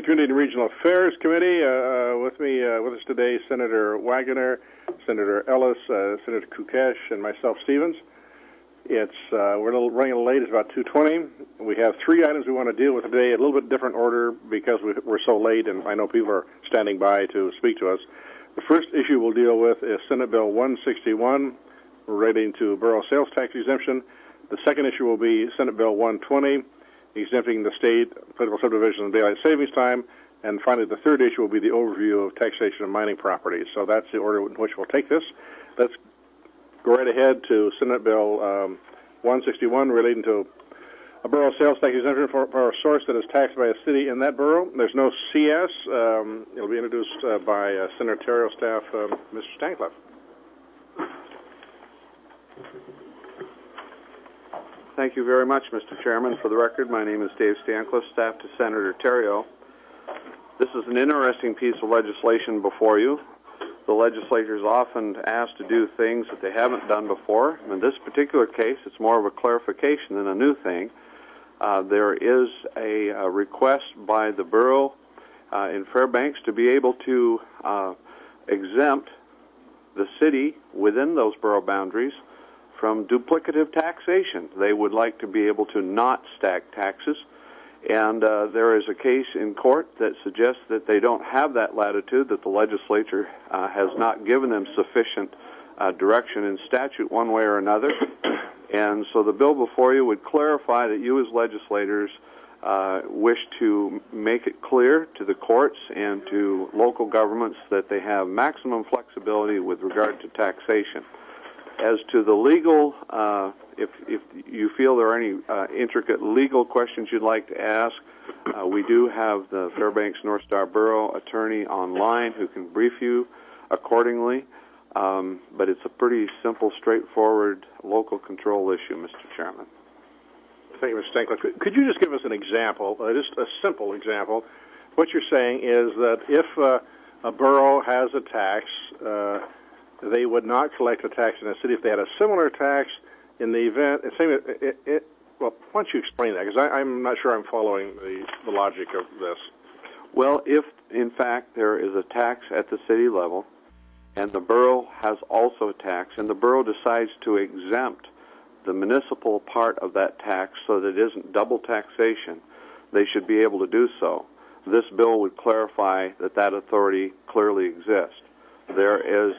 Community and Regional Affairs Committee. With us today, Senator Wagoner, Senator Ellis, Senator Kukesh, and myself, Stevens. We're running a little late. It's about 2:20. We have three items we want to deal with today, a little bit different order because we're so late, and I know people are standing by to speak to us. The first issue we'll deal with is Senate Bill 161, relating to borough sales tax exemption. The second issue will be Senate Bill 120, exempting the state political subdivision of daylight savings time. And finally, the third issue will be the overview of taxation of mining properties. So that's the order in which we'll take this. Let's go right ahead to Senate Bill 161, relating to a borough sales tax exemption for a source that is taxed by a city in that borough. There's no CS. It'll be introduced by Senator Terrio staff, Mr. Stancliffe. Thank you very much, Mr. Chairman. For the record, my name is Dave Stancliffe, staff to Senator Terrio. This is an interesting piece of legislation before you. The legislature is often asked to do things that they haven't done before. In this particular case, it's more of a clarification than a new thing. There is a request by the borough in Fairbanks to be able to exempt the city within those borough boundaries from duplicative taxation. They would like to be able to not stack taxes, and there is a case in court that suggests that they don't have that latitude, that the legislature has not given them sufficient direction in statute one way or another. And so the bill before you would clarify that you as legislators wish to make it clear to the courts and to local governments that they have maximum flexibility with regard to taxation. As to the legal, if you feel there are any intricate legal questions you'd like to ask, we do have the Fairbanks North Star Borough attorney online who can brief you accordingly. But it's a pretty simple, straightforward local control issue, Mr. Chairman. Thank you, Mr. Stancliffe. Could you just give us an example, just a simple example? What you're saying is that if a borough has a tax, they would not collect a tax in the city if they had a similar tax in the event. Well, why don't you explain that? Because I'm not sure I'm following the logic of this. Well, if, in fact, there is a tax at the city level, and the borough has also a tax, and the borough decides to exempt the municipal part of that tax so that it isn't double taxation, they should be able to do so. This bill would clarify that that authority clearly exists. There is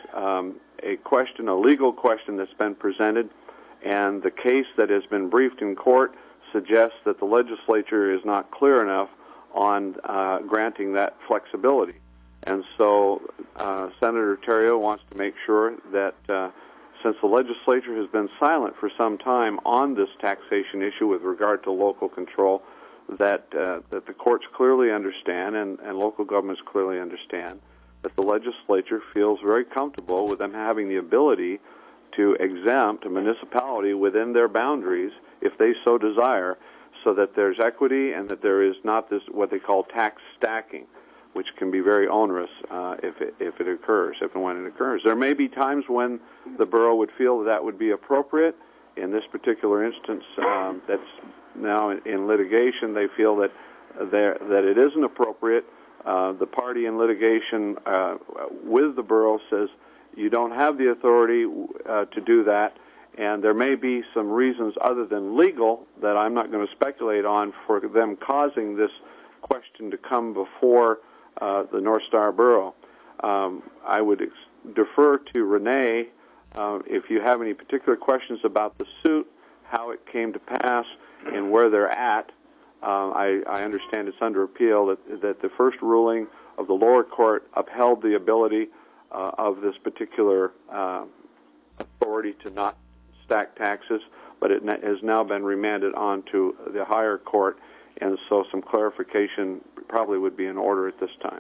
a legal question that's been presented, and the case that has been briefed in court suggests that the legislature is not clear enough on granting that flexibility. And so Senator Terrio wants to make sure that since the legislature has been silent for some time on this taxation issue with regard to local control, that the courts clearly understand and local governments clearly understand that the legislature feels very comfortable with them having the ability to exempt a municipality within their boundaries if they so desire, so that there's equity and that there is not this what they call tax stacking, which can be very onerous if it occurs, if and when it occurs. There may be times when the borough would feel that would be appropriate. In this particular instance, that's now in litigation, they feel that it isn't appropriate. The party in litigation with the borough says you don't have the authority to do that, and there may be some reasons other than legal that I'm not going to speculate on for them causing this question to come before the North Star Borough. I would defer to Renee if you have any particular questions about the suit, how it came to pass, and where they're at. I understand it's under appeal that the first ruling of the lower court upheld the ability of this particular authority to not stack taxes, but it has now been remanded on to the higher court, and so some clarification probably would be in order at this time.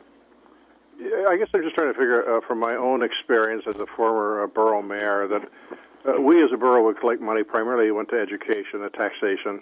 I guess I'm just trying to figure from my own experience as a former borough mayor that we as a borough would collect money primarily went to education and taxation.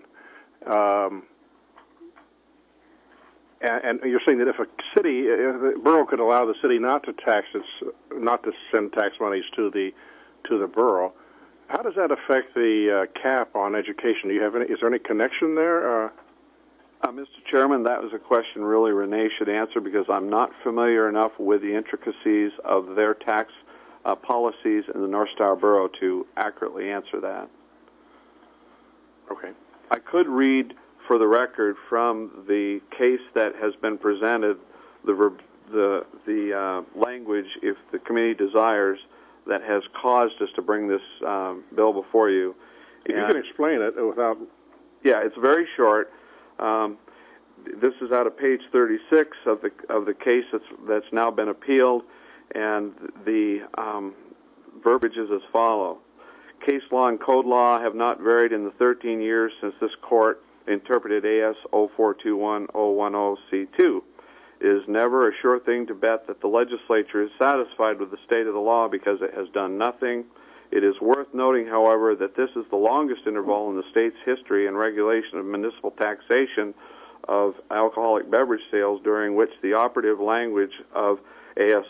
And you're saying that if the borough could allow the city not to send tax monies to the borough, how does that affect the cap on education? Is there any connection there? Mr. Chairman, that was a question really Renee should answer because I'm not familiar enough with the intricacies of their tax policies in the North Star Borough to accurately answer that. Okay. I could read for the record from the case that has been presented the language, if the committee desires, that has caused us to bring this bill before you. If you can explain it without... Yeah, it's very short. This is out of page 36 of the case that's now been appealed, and the verbiage is as follows. Case law and code law have not varied in the 13 years since this court interpreted AS 0421-010C2. It is never a sure thing to bet that the legislature is satisfied with the state of the law because it has done nothing. It is worth noting, however, that this is the longest interval in the state's history and regulation of municipal taxation of alcoholic beverage sales, during which the operative language of AS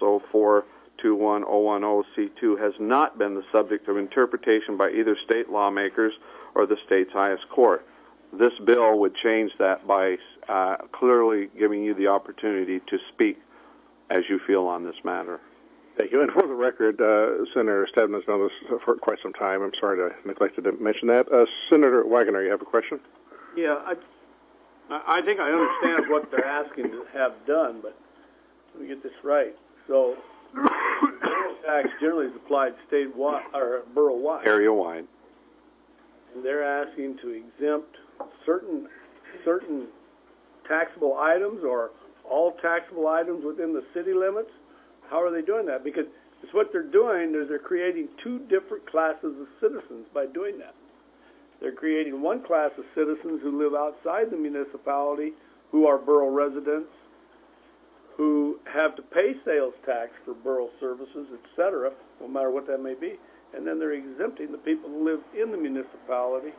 0421-010C2 has not been the subject of interpretation by either state lawmakers or the state's highest court. This bill would change that by clearly giving you the opportunity to speak as you feel on this matter. Thank you. And for the record, Senator Stebbins has known this for quite some time. I'm sorry to neglected to mention that. Senator Wagoner, you have a question? Yeah, I think I understand what they're asking to have done, but let me get this right. So, borough tax generally is applied statewide or borough-wide. Area-wide. And they're asking to exempt certain taxable items or all taxable items within the city limits. How are they doing that? Because it's what they're doing is they're creating two different classes of citizens by doing that. They're creating one class of citizens who live outside the municipality, who are borough residents, who have to pay sales tax for borough services, etc., no matter what that may be. And then they're exempting the people who live in the municipality.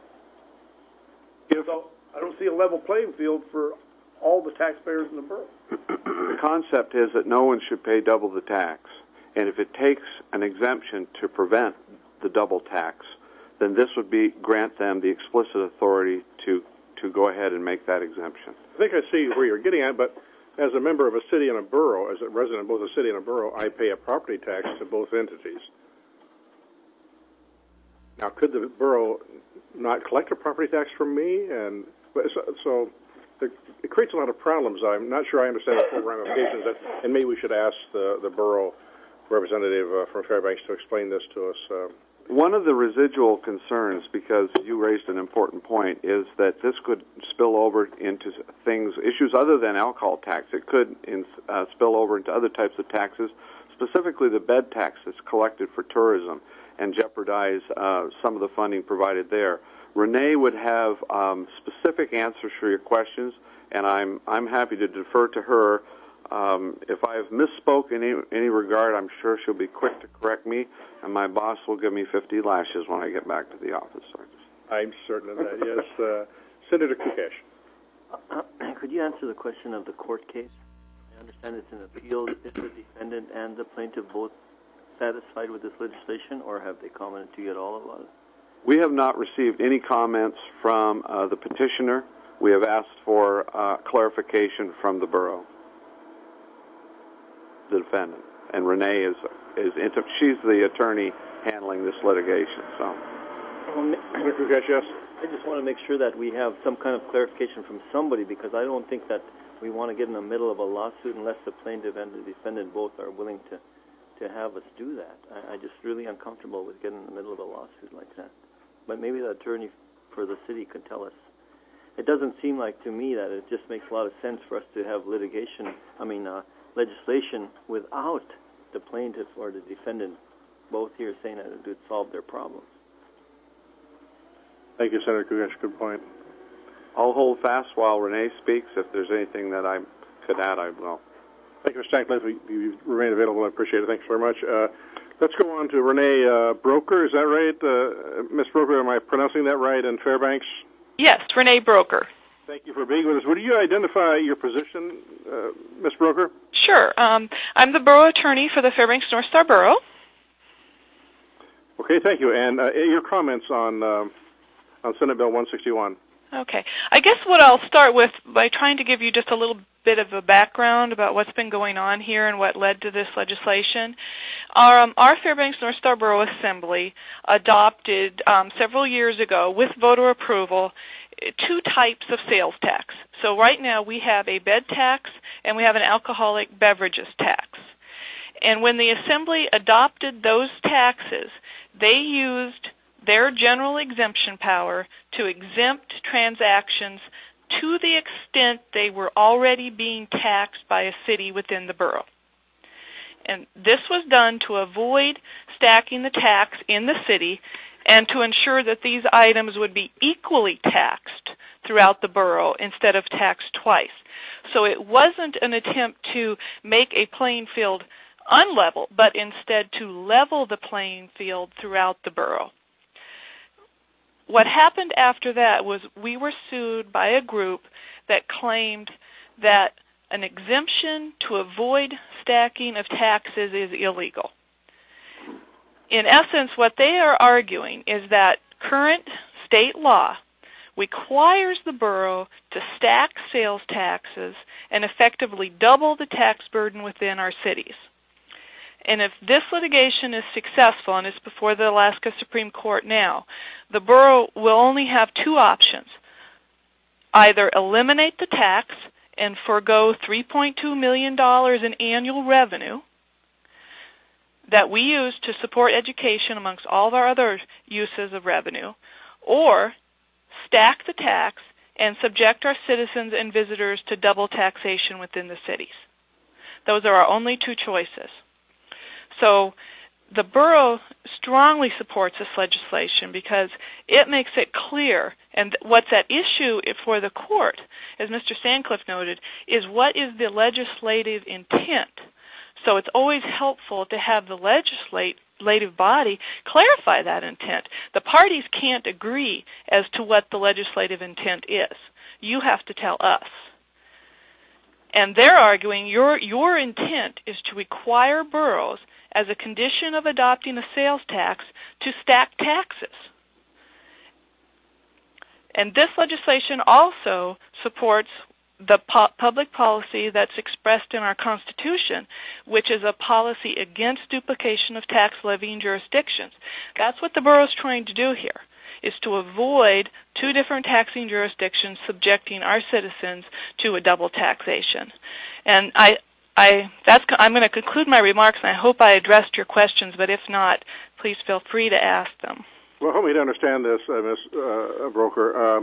So I don't see a level playing field for all the taxpayers in the borough. The concept is that no one should pay double the tax. And if it takes an exemption to prevent the double tax, then this would grant them the explicit authority to go ahead and make that exemption. I think I see where you're getting at, but as a member of a city and a borough, as a resident of both a city and a borough, I pay a property tax to both entities. Now, could the borough not collect a property tax from me? And so it creates a lot of problems. I'm not sure I understand the full ramifications, and maybe we should ask the borough representative from Fairbanks to explain this to us. One of the residual concerns, because you raised an important point, is that this could spill over into issues other than alcohol tax. It could spill over into other types of taxes, specifically the bed tax that's collected for tourism, and jeopardize some of the funding provided there. Renee would have specific answers for your questions, and I'm happy to defer to her. If I have misspoke in any regard, I'm sure she'll be quick to correct me, and my boss will give me 50 lashes when I get back to the office. I'm certain of that, yes. Senator Kukesh. Could you answer the question of the court case? I understand it's an appeal. Is the defendant and the plaintiff both satisfied with this legislation, or have they commented to you at all about it? We have not received any comments from the petitioner. We have asked for clarification from the borough, the defendant, and Renee she's the attorney handling this litigation. So, yes. I just want to make sure that we have some kind of clarification from somebody, because I don't think that we want to get in the middle of a lawsuit unless the plaintiff and the defendant both are willing to have us do that. I'm just really uncomfortable with getting in the middle of a lawsuit like that. But maybe the attorney for the city could tell us. It doesn't seem like to me that it just makes a lot of sense for us to have legislation without the plaintiff or the defendant both here saying that it would solve their problems. Thank you, Senator Kukesh. Good point. I'll hold fast while Renee speaks. If there's anything that I could add, I will. Thank you, Mr. Stankley. You remain available. I appreciate it. Thanks very much. Let's go on to Renee Broker. Is that right? Ms. Broker, am I pronouncing that right, in Fairbanks? Yes, Renee Broker. Thank you for being with us. Would you identify your position, Ms. Broker? Sure. I'm the borough attorney for the Fairbanks North Star Borough. Okay, thank you. And your comments on Senate Bill 161. Okay. I guess what I'll start with by trying to give you just a little bit of a background about what's been going on here and what led to this legislation. Our Fairbanks North Star Borough Assembly adopted several years ago, with voter approval, 2 types of sales tax. So right now we have a bed tax and we have an alcoholic beverages tax. And when the Assembly adopted those taxes, they used their general exemption power to exempt transactions to the extent they were already being taxed by a city within the borough. And this was done to avoid stacking the tax in the city and to ensure that these items would be equally taxed throughout the borough instead of taxed twice. So it wasn't an attempt to make a playing field unlevel, but instead to level the playing field throughout the borough. What happened after that was we were sued by a group that claimed that an exemption to avoid stacking of taxes is illegal. In essence, what they are arguing is that current state law requires the borough to stack sales taxes and effectively double the tax burden within our cities. And if this litigation is successful, and it's before the Alaska Supreme Court now, the borough will only have 2 options. Either eliminate the tax and forego $3.2 million in annual revenue that we use to support education amongst all of our other uses of revenue, or stack the tax and subject our citizens and visitors to double taxation within the cities. Those are our only 2 choices. So the borough strongly supports this legislation because it makes it clear, and what's at issue for the court, as Mr. Sandcliffe noted, is what is the legislative intent. So it's always helpful to have the legislative body clarify that intent. The parties can't agree as to what the legislative intent is. You have to tell us. And they're arguing your intent is to require boroughs, as a condition of adopting a sales tax, to stack taxes. And this legislation also supports the public policy that's expressed in our Constitution, which is a policy against duplication of tax levying jurisdictions. That's what the borough is trying to do here, is to avoid 2 different taxing jurisdictions subjecting our citizens to a double taxation. And I'm going to conclude my remarks, and I hope I addressed your questions, but if not, please feel free to ask them. Well, help me to understand this, Ms. Broker.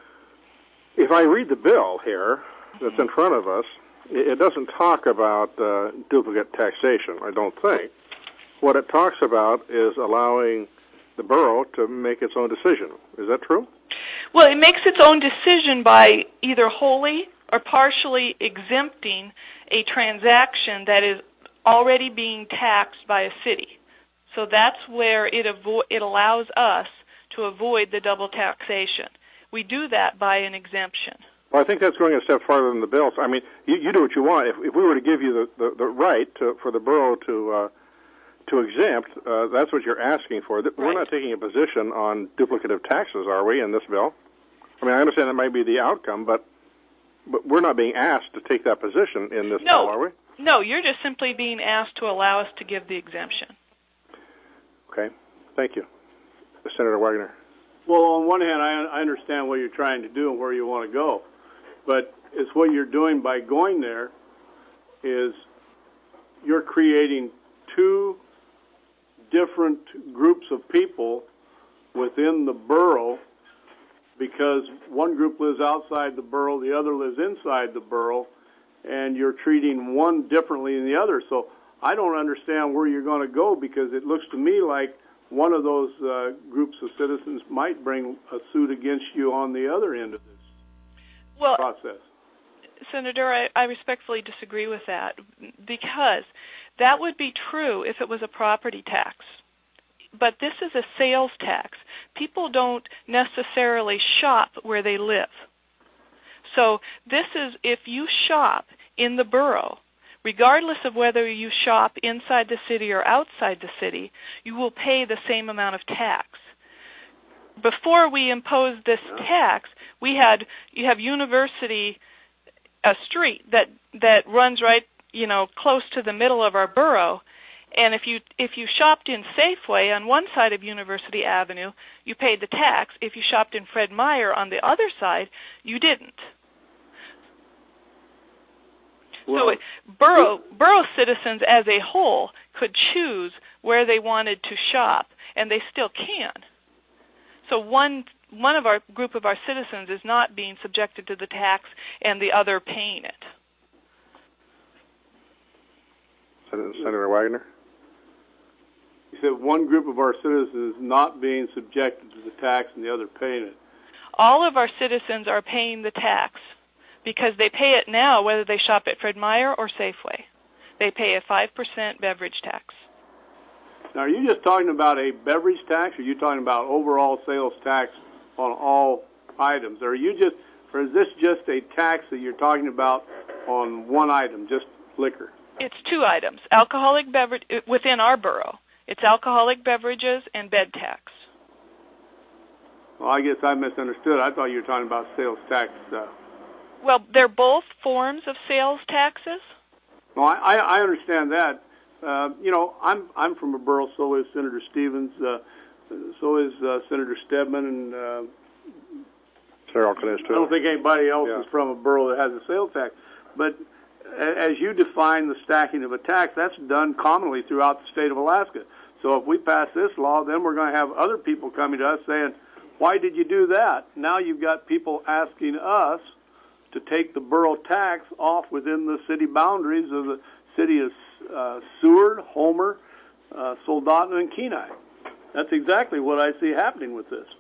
If I read the bill here that's in front of us, it doesn't talk about duplicate taxation, I don't think. What it talks about is allowing the borough to make its own decision. Is that true? Well, it makes its own decision by either wholly or partially exempting a transaction that is already being taxed by a city. So that's where it allows us to avoid the double taxation. We do that by an exemption. Well, I think that's going a step farther than the bill. I mean, you do what you want. If we were to give you the right for the borough to exempt, that's what you're asking for. We're not taking a position on duplicative taxes, are we, in this bill? I mean, I understand that might be the outcome, but we're not being asked to take that position in this bill, are we? No, you're just simply being asked to allow us to give the exemption. Okay. Thank you. Senator Wagner. Well, on one hand, I understand what you're trying to do and where you want to go, but it's what you're doing by going there is you're creating 2 different groups of people within the borough, because one group lives outside the borough, the other lives inside the borough, and you're treating one differently than the other. So I don't understand where you're going to go, because it looks to me like one of those groups of citizens might bring a suit against you on the other end of this process. Senator, I respectfully disagree with that, because that would be true if it was a property tax. But this is a sales tax. People don't necessarily shop where they live. So this is, if you shop in the borough, regardless of whether you shop inside the city or outside the city, you will pay the same amount of tax. before we imposed this tax, you have University, a street that runs right, close to the middle of our borough. And if you shopped in Safeway on one side of University Avenue, you paid the tax. If you shopped in Fred Meyer on the other side, you didn't. Well, so borough citizens as a whole could choose where they wanted to shop, and they still can. So one of our group of our citizens is not being subjected to the tax and the other paying it. Senator Wagner? You said one group of our citizens is not being subjected to the tax and the other paying it. All of our citizens are paying the tax because they pay it now whether they shop at Fred Meyer or Safeway. They pay a 5% beverage tax. Now, are you just talking about a beverage tax, or are you talking about overall sales tax on all items? Or is this just a tax that you're talking about on one item, just liquor? It's two items. Alcoholic beverage within our borough. It's alcoholic beverages and bed tax. Well, I guess I misunderstood. I thought you were talking about sales tax. Well, they're both forms of sales taxes. No, I understand that. I'm from a borough, so is Senator Stevens, so is Senator Stedman, and Senator Alcott is too. I don't think anybody else is from a borough that has a sales tax. But as you define the stacking of a tax, that's done commonly throughout the state of Alaska. So if we pass this law, then we're going to have other people coming to us saying, why did you do that? Now you've got people asking us to take the borough tax off within the city boundaries of the city of Seward, Homer, Soldotna, and Kenai. That's exactly what I see happening with this.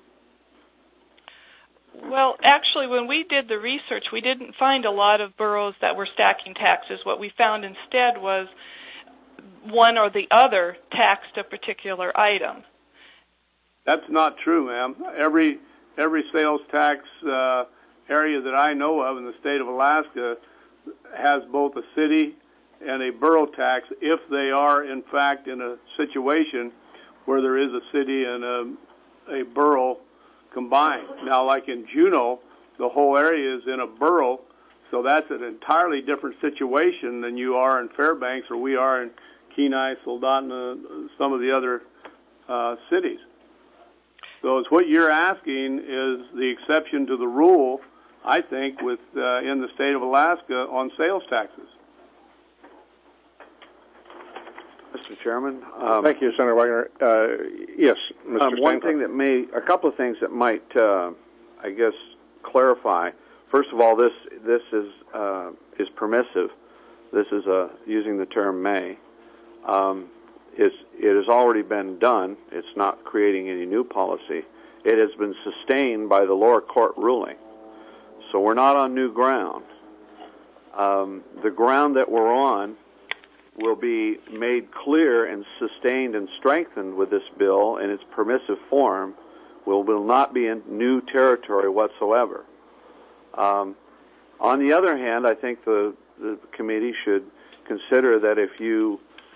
Well, actually, when we did the research, we didn't find a lot of boroughs that were stacking taxes. What we found instead was one or the other taxed a particular item. That's not true, ma'am. Every sales tax area that I know of in the state of Alaska has both a city and a borough tax if they are, in fact, in a situation where there is a city and a borough combined. Now, like in Juneau, the whole area is in a borough, so that's an entirely different situation than you are in Fairbanks or we are in Kenai, Soldotna, some of the other cities. So it's what you're asking is the exception to the rule, I think, with in the state of Alaska on sales taxes. Mr. Chairman. Thank you, Senator Wagner. Yes, Mr. A couple of things that might, I guess, clarify. First of all, this is permissive. This is using the term may. It has already been done. It's not creating any new policy. It has been sustained by the lower court ruling. So we're not on new ground. The ground that we're on will be made clear and sustained and strengthened with this bill in its permissive form, will not be in new territory whatsoever. On the other hand, I think the committee should consider that if you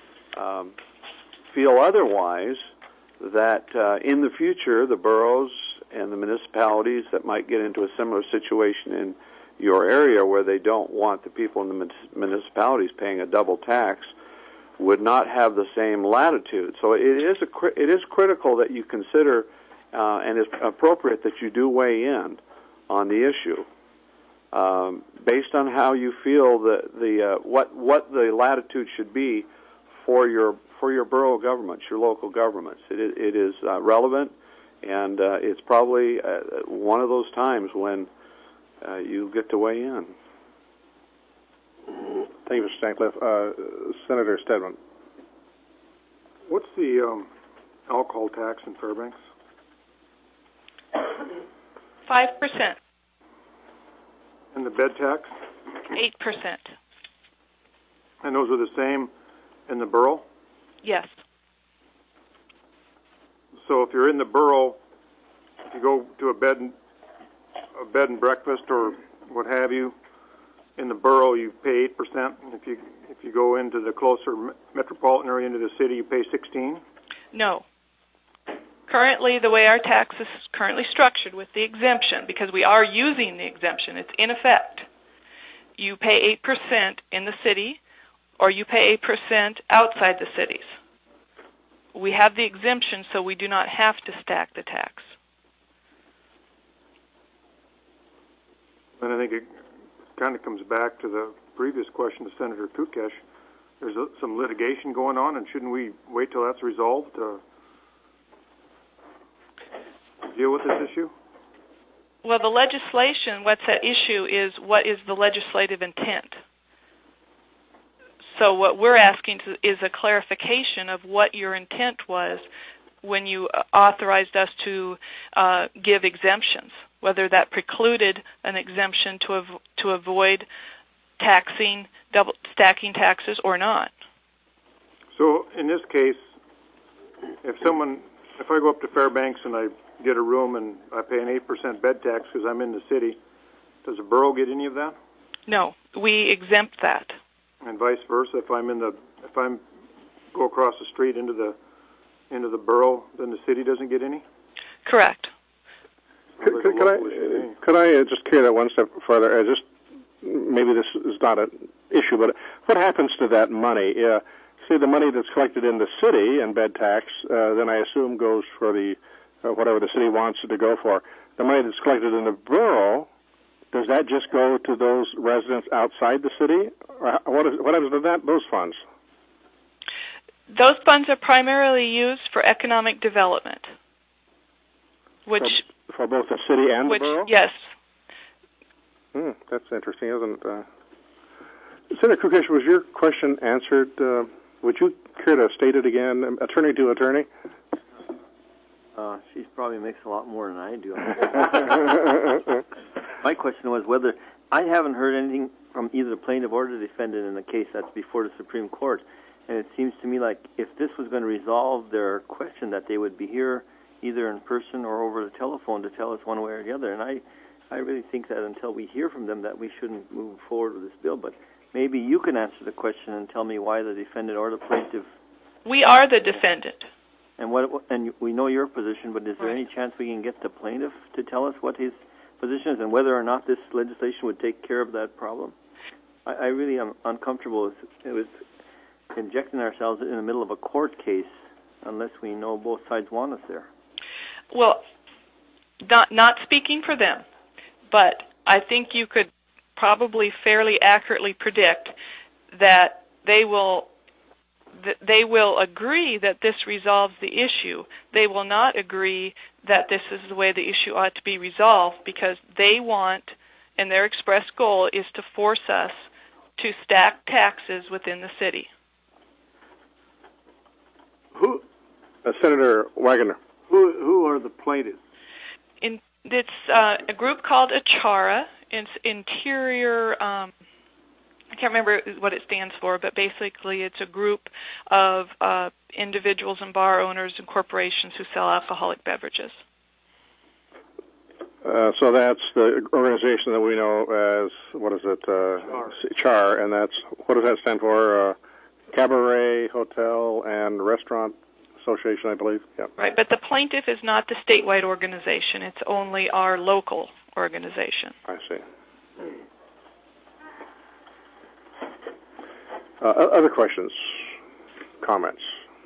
feel otherwise, that in the future the boroughs and the municipalities that might get into a similar situation in your area where they don't want the people in the municipalities paying a double tax would not have the same latitude. So it is critical that you consider and it's appropriate that you do weigh in on the issue based on how you feel what the latitude should be for your borough governments, your local governments. It is relevant, and it's probably one of those times when you get to weigh in. Thank you, Mr. Stancliffe. Senator Stedman. What's the alcohol tax in Fairbanks? 5%. And the bed tax? 8%. And those are the same in the borough? Yes. So if you're in the borough, if you go to a bed and breakfast or what have you, in the borough you pay 8%. And if you go into the closer metropolitan area into the city, you pay 16%. No. Currently, the way our tax is currently structured with the exemption, because we are using the exemption, it's in effect. You pay 8% in the city, or you pay 8% outside the cities. We have the exemption, so we do not have to stack the tax. And I think it kind of comes back to the previous question to Senator Kukesh. There's some litigation going on, and shouldn't we wait till that's resolved to deal with this issue? Well, the legislation, what's at issue is what is the legislative intent. So what we're asking is a clarification of what your intent was when you authorized us to give exemptions, whether that precluded an exemption to avoid taxing, stacking taxes or not. So in this case, if I go up to Fairbanks and I get a room and I pay an 8% bed tax because I'm in the city, does the borough get any of that? No, we exempt that. And vice versa, if I go across the street into the borough, then the city doesn't get any? Correct. Could I just carry that one step further? Maybe this is not an issue, but what happens to that money? Say the money that's collected in the city and bed tax, then I assume goes for the whatever the city wants it to go for. The money that's collected in the borough, does that just go to those residents outside the city? Or what happens to those funds? Those funds are primarily used for economic development, which for both the city and the borough? Yes. That's interesting, isn't it? Senator Kukesh, was your question answered? Would you care to state it again, attorney to attorney? She probably makes a lot more than I do. My question was whether I haven't heard anything from either the plaintiff or the defendant in the case that's before the Supreme Court, and it seems to me like if this was going to resolve their question, that they would be here either in person or over the telephone to tell us one way or the other. And I really think that until we hear from them that we shouldn't move forward with this bill. But maybe you can answer the question and tell me why the defendant or the plaintiff. We are the defendant. And we know your position, but is there any chance we can get the plaintiff to tell us what his position is and whether or not this legislation would take care of that problem? I really am uncomfortable with injecting ourselves in the middle of a court case unless we know both sides want us there. Well, not speaking for them, but I think you could probably fairly accurately predict that they will agree that this resolves the issue. They will not agree that this is the way the issue ought to be resolved, because they want, and their express goal is to force us to stack taxes within the city. Senator Wagoner. Who are the plaintiffs? It's a group called ACHARA. It's Interior, I can't remember what it stands for, but basically it's a group of individuals and bar owners and corporations who sell alcoholic beverages. So that's the organization that we know as, what is it? CHAR, and what does that stand for? Cabaret, Hotel, and Restaurant Association, I believe. Yeah. Right, but the plaintiff is not the statewide organization. It's only our local organization. I see. Other questions, comments?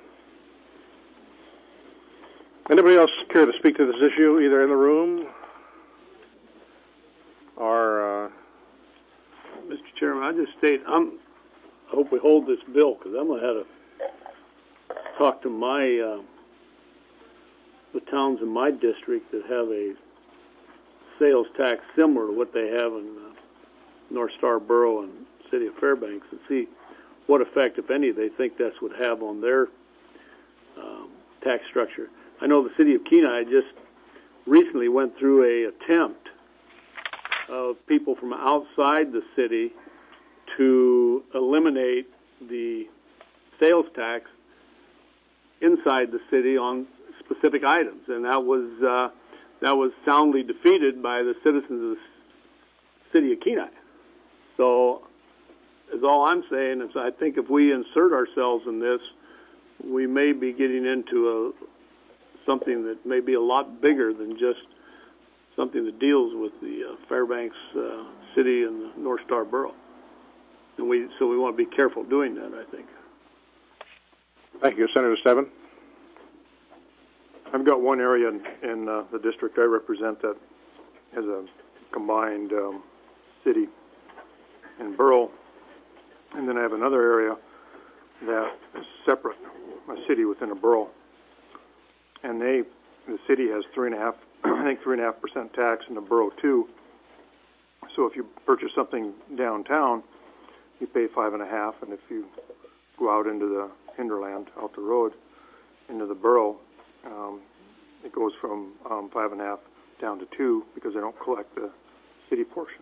Anybody else care to speak to this issue, either in the room or... Mr. Chairman, I just state, I hope we hold this bill, because I'm going to have to talk to the towns in my district that have a sales tax similar to what they have in North Star Borough and City of Fairbanks, and see what effect, if any, they think this would have on their tax structure. I know the City of Kenai just recently went through an attempt of people from outside the city to eliminate the sales tax inside the city on specific items, and that was soundly defeated by the citizens of the City of Kenai. So, is all I'm saying is I think if we insert ourselves in this, we may be getting into a something that may be a lot bigger than just something that deals with the Fairbanks city and the North Star Borough. And we want to be careful doing that, I think. Thank you. Senator Stebbins? I've got one area in the district I represent that has a combined city and borough, and then I have another area that is separate, a city within a borough. And the city has 3.5% tax, and the borough too. So if you purchase something downtown, you pay 5.5%, and if you go out into the hinterland, out the road, into the borough, it goes from 5.5% down to 2% because they don't collect the city portion.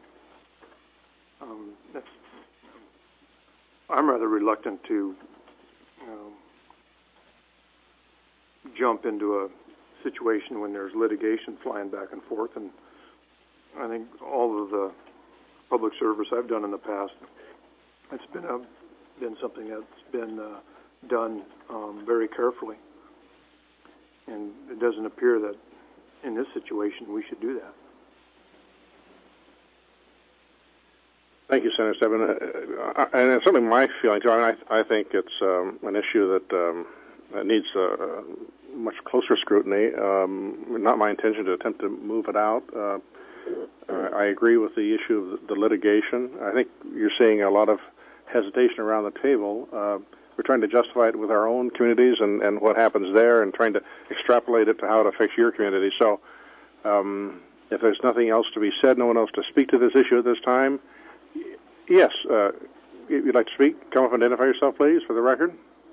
I'm rather reluctant to jump into a situation when there's litigation flying back and forth, and I think all of the public service I've done in the past, it's been something that's been done very carefully, and it doesn't appear that in this situation we should do that. Thank you, Senator Stebbins. And it's certainly my feeling, too. I think it's an issue that needs much closer scrutiny. Not my intention to attempt to move it out. I agree with the issue of the litigation. I think you're seeing a lot of hesitation around the table. We're trying to justify it with our own communities and what happens there, and trying to extrapolate it to how it affects your community. So if there's nothing else to be said, no one else to speak to this issue at this time, yes, if you'd like to speak, come up and identify yourself, please, for the record.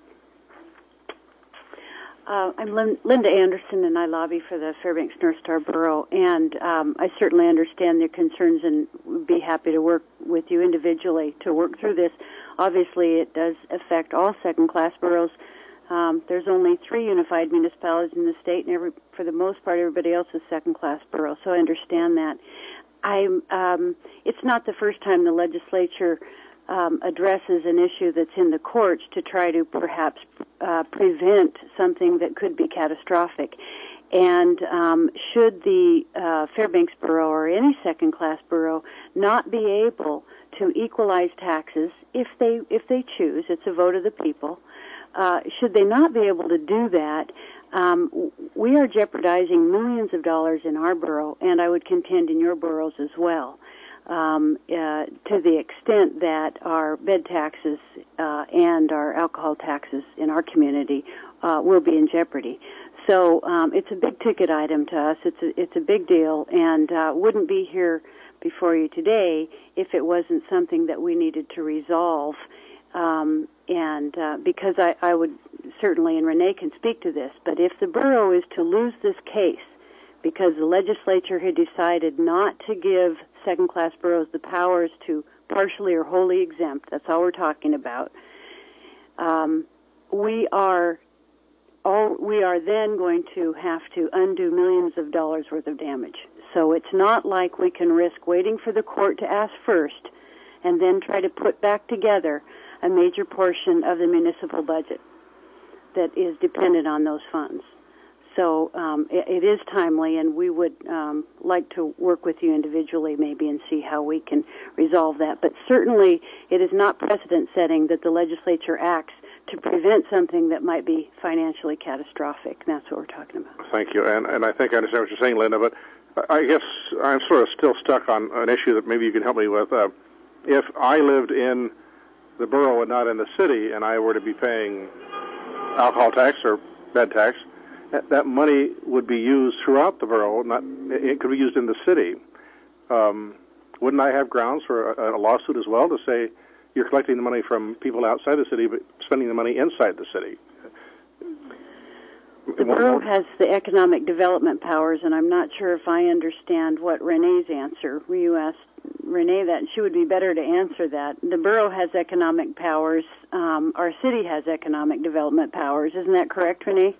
I'm Linda Anderson, and I lobby for the Fairbanks North Star Borough, and I certainly understand your concerns and would be happy to work with you individually to work through this. Obviously, it does affect all second-class boroughs. There's only 3 unified municipalities in the state, and for the most part, everybody else is second-class boroughs, so I understand that. It's not the first time the legislature addresses an issue that's in the courts to try to perhaps prevent something that could be catastrophic. And should the Fairbanks Borough or any second-class borough not be able to equalize taxes if they choose, it's a vote of the people, should they not be able to do that, we are jeopardizing millions of dollars in our borough, and I would contend in your boroughs as well, to the extent that our bed taxes and our alcohol taxes in our community will be in jeopardy. So it's a big-ticket item to us. It's a big deal, and wouldn't be here before you today if it wasn't something that we needed to resolve. And because I would certainly, and Renee can speak to this, but if the borough is to lose this case because the legislature had decided not to give second-class boroughs the powers to partially or wholly exempt, that's all we're talking about, we are then going to have to undo millions of dollars worth of damage. So it's not like we can risk waiting for the court to ask first and then try to put back together a major portion of the municipal budget that is dependent on those funds. So it is timely, and we would like to work with you individually maybe and see how we can resolve that. But certainly it is not precedent-setting that the legislature acts to prevent something that might be financially catastrophic. That's what we're talking about. Thank you. And I think I understand what you're saying, Linda, but I guess I'm sort of still stuck on an issue that maybe you can help me with. If I lived in the borough and not in the city, and I were to be paying alcohol tax or bed tax, that money would be used throughout the borough. It could be used in the city. Wouldn't I have grounds for a lawsuit as well to say you're collecting the money from people outside the city but spending the money inside the city? The borough has the economic development powers, and I'm not sure if I understand what Renee's answer. You asked Renee that, and she would be better to answer that. The borough has economic powers. Our city has economic development powers. Isn't that correct, Renee?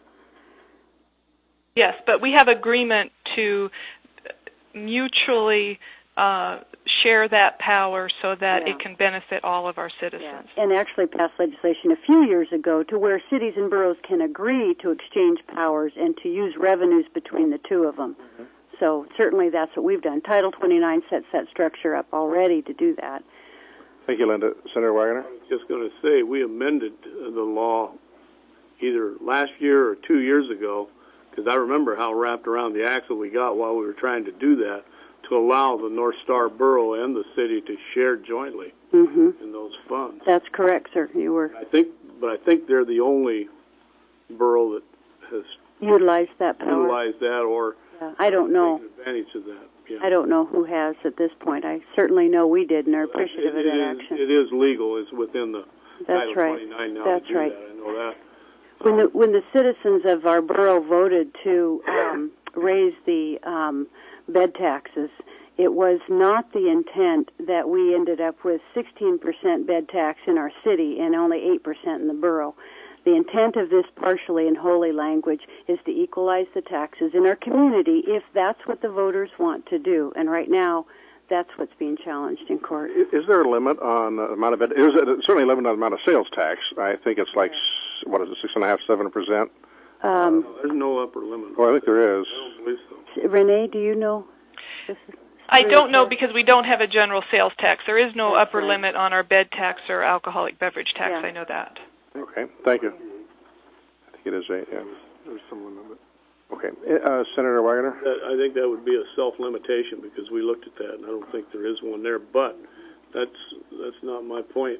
Yes, but we have agreement to mutually share that power so that it can benefit all of our citizens. And actually passed legislation a few years ago to where cities and boroughs can agree to exchange powers and to use revenues between the two of them. Mm-hmm. So certainly that's what we've done. Title 29 sets that structure up already to do that. Thank you, Linda. Senator Wagner? I was just going to say, we amended the law either last year or 2 years ago, because I remember how wrapped around the axle we got while we were trying to do that, to allow the North Star Borough and the city to share jointly in those funds. That's correct, sir. You were. I think they're the only borough that has utilized that power. Utilized that, or I don't know. Taken advantage of that. Yeah. I don't know who has at this point. I certainly know we did, and are appreciative of that action. It is legal. It's within the Title 29 now. That's to do right. That. I know that. When the citizens of our borough voted to raise the bed taxes, it was not the intent that we ended up with 16% bed tax in our city and only 8% in the borough. The intent of this partially and wholly language is to equalize the taxes in our community if that's what the voters want to do. And right now, that's what's being challenged in court. Is there a limit on the amount of it? There's certainly a limit on the amount of sales tax. I think it's like, what is it, 6.5%, 7%? There's no upper limit. Oh, I think there is. I don't believe so. Renee, do you know? I don't know because we don't have a general sales tax. There is no upper limit on our bed tax or alcoholic beverage tax. I know that. Okay, thank you. I think it is there's some limit. Okay, Senator Wagner? I think that would be a self-limitation because we looked at that, and I don't think there is one there. But that's not my point.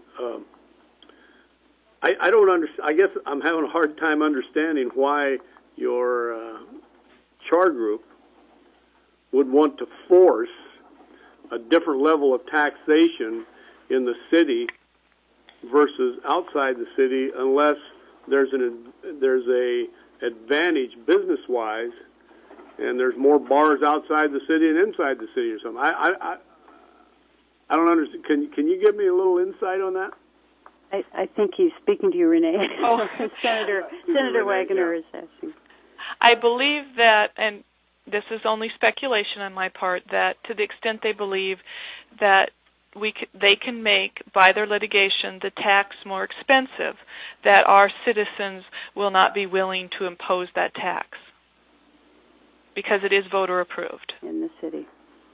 I don't understand. I guess I'm having a hard time understanding why your CHAR group would want to force a different level of taxation in the city versus outside the city, unless there's a advantage business-wise, and there's more bars outside the city and inside the city or something. I don't understand. Can you give me a little insight on that? I think he's speaking to you, Renee. Oh, Senator Wagner is asking. I believe that, and this is only speculation on my part, that to the extent they believe that they can make, by their litigation, the tax more expensive, that our citizens will not be willing to impose that tax because it is voter approved. In the city.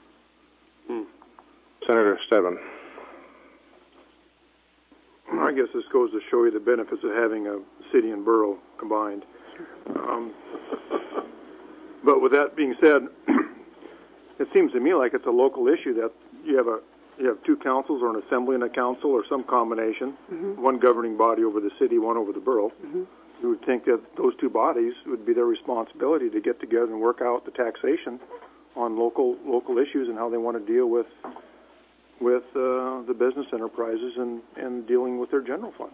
Senator Stedman. I guess this goes to show you the benefits of having a city and borough combined. But with that being said, it seems to me like it's a local issue that you have two councils or an assembly and a council or some combination, one governing body over the city, one over the borough. You would think that those two bodies would be their responsibility to get together and work out the taxation on local issues and how they want to deal with the business enterprises and dealing with their general fund.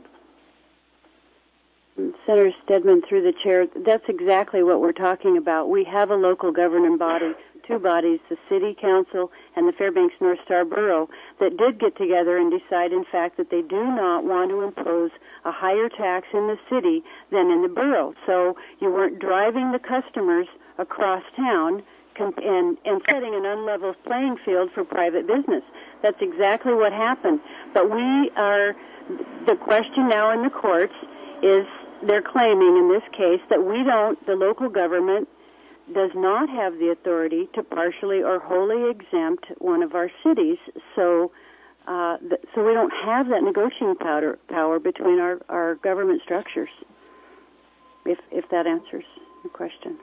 Senator Stedman, through the chair, that's exactly what we're talking about. We have a local governing body, two bodies, the City Council and the Fairbanks North Star Borough, that did get together and decide, in fact, that they do not want to impose a higher tax in the city than in the borough. So you weren't driving the customers across town and setting an unlevel playing field for private business. That's exactly what happened. But the question now in the courts is, they're claiming in this case that the local government does not have the authority to partially or wholly exempt one of our cities, so we don't have that negotiating power between our government structures, if that answers the question.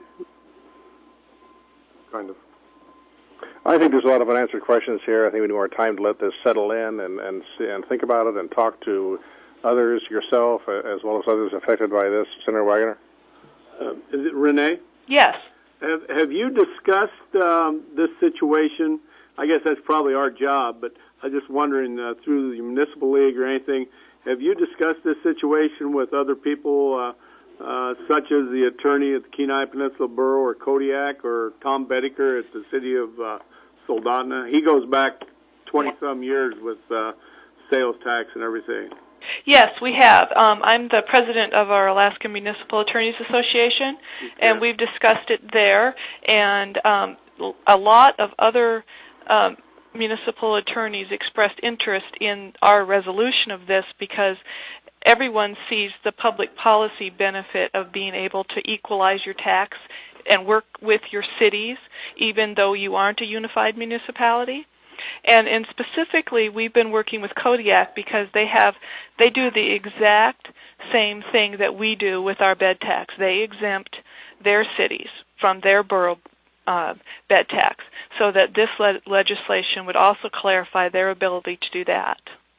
Kind of. I think there's a lot of unanswered questions here. I think we need more time to let this settle in and think about it and talk to others, yourself, as well as others affected by this. Senator Wagner? Is it Renee? Yes. Have you discussed this situation? I guess that's probably our job, but I'm just wondering, through the municipal league or anything, have you discussed this situation with other people, such as the attorney at the Kenai Peninsula Borough or Kodiak or Tom Bedecker at the city of Soldotna? He goes back 20-some years with sales tax and everything. Yes, we have. I'm the president of our Alaska Municipal Attorneys Association, and we've discussed it there. And a lot of other municipal attorneys expressed interest in our resolution of this because everyone sees the public policy benefit of being able to equalize your tax and work with your cities, even though you aren't a unified municipality. And specifically, we've been working with Kodiak because they do the exact same thing that we do with our bed tax. They exempt their cities from their borough bed tax, so that this legislation would also clarify their ability to do that.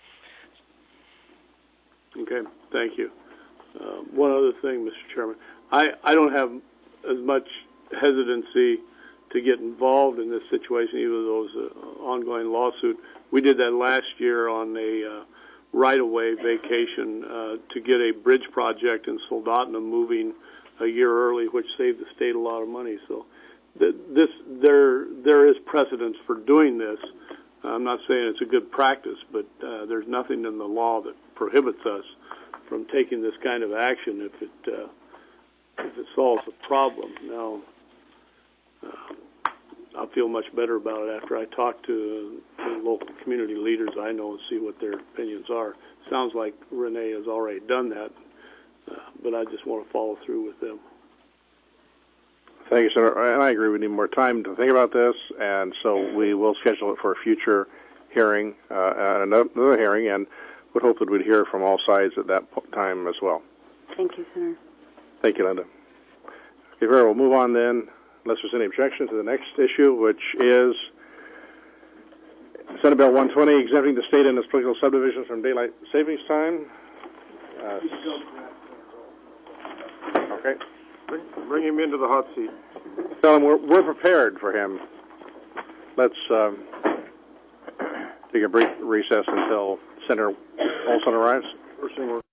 Okay, thank you. One other thing, Mr. Chairman. I don't have as much hesitancy to get involved in this situation, even though it's an ongoing lawsuit. We did that last year on a right-of-way vacation to get a bridge project in Soldotna moving a year early, which saved the state a lot of money. So there is precedence for doing this. I'm not saying it's a good practice, but there's nothing in the law that prohibits us from taking this kind of action if it solves a problem. Now, I'll feel much better about it after I talk to the local community leaders I know and see what their opinions are. Sounds like Renee has already done that, but I just want to follow through with them. Thank you, Senator. And I agree we need more time to think about this, and so we will schedule it for a future hearing, another hearing, and would hope that we'd hear from all sides at that time as well. Thank you, Senator. Thank you, Linda. Okay, very well. We'll move on then, unless there's any objection, to the next issue, which is Senate Bill 120, exempting the state and its political subdivisions from daylight savings time. Okay. Bring him into the hot seat. Tell him we're prepared for him. Let's take a brief recess until Senator Olson arrives. First thing we're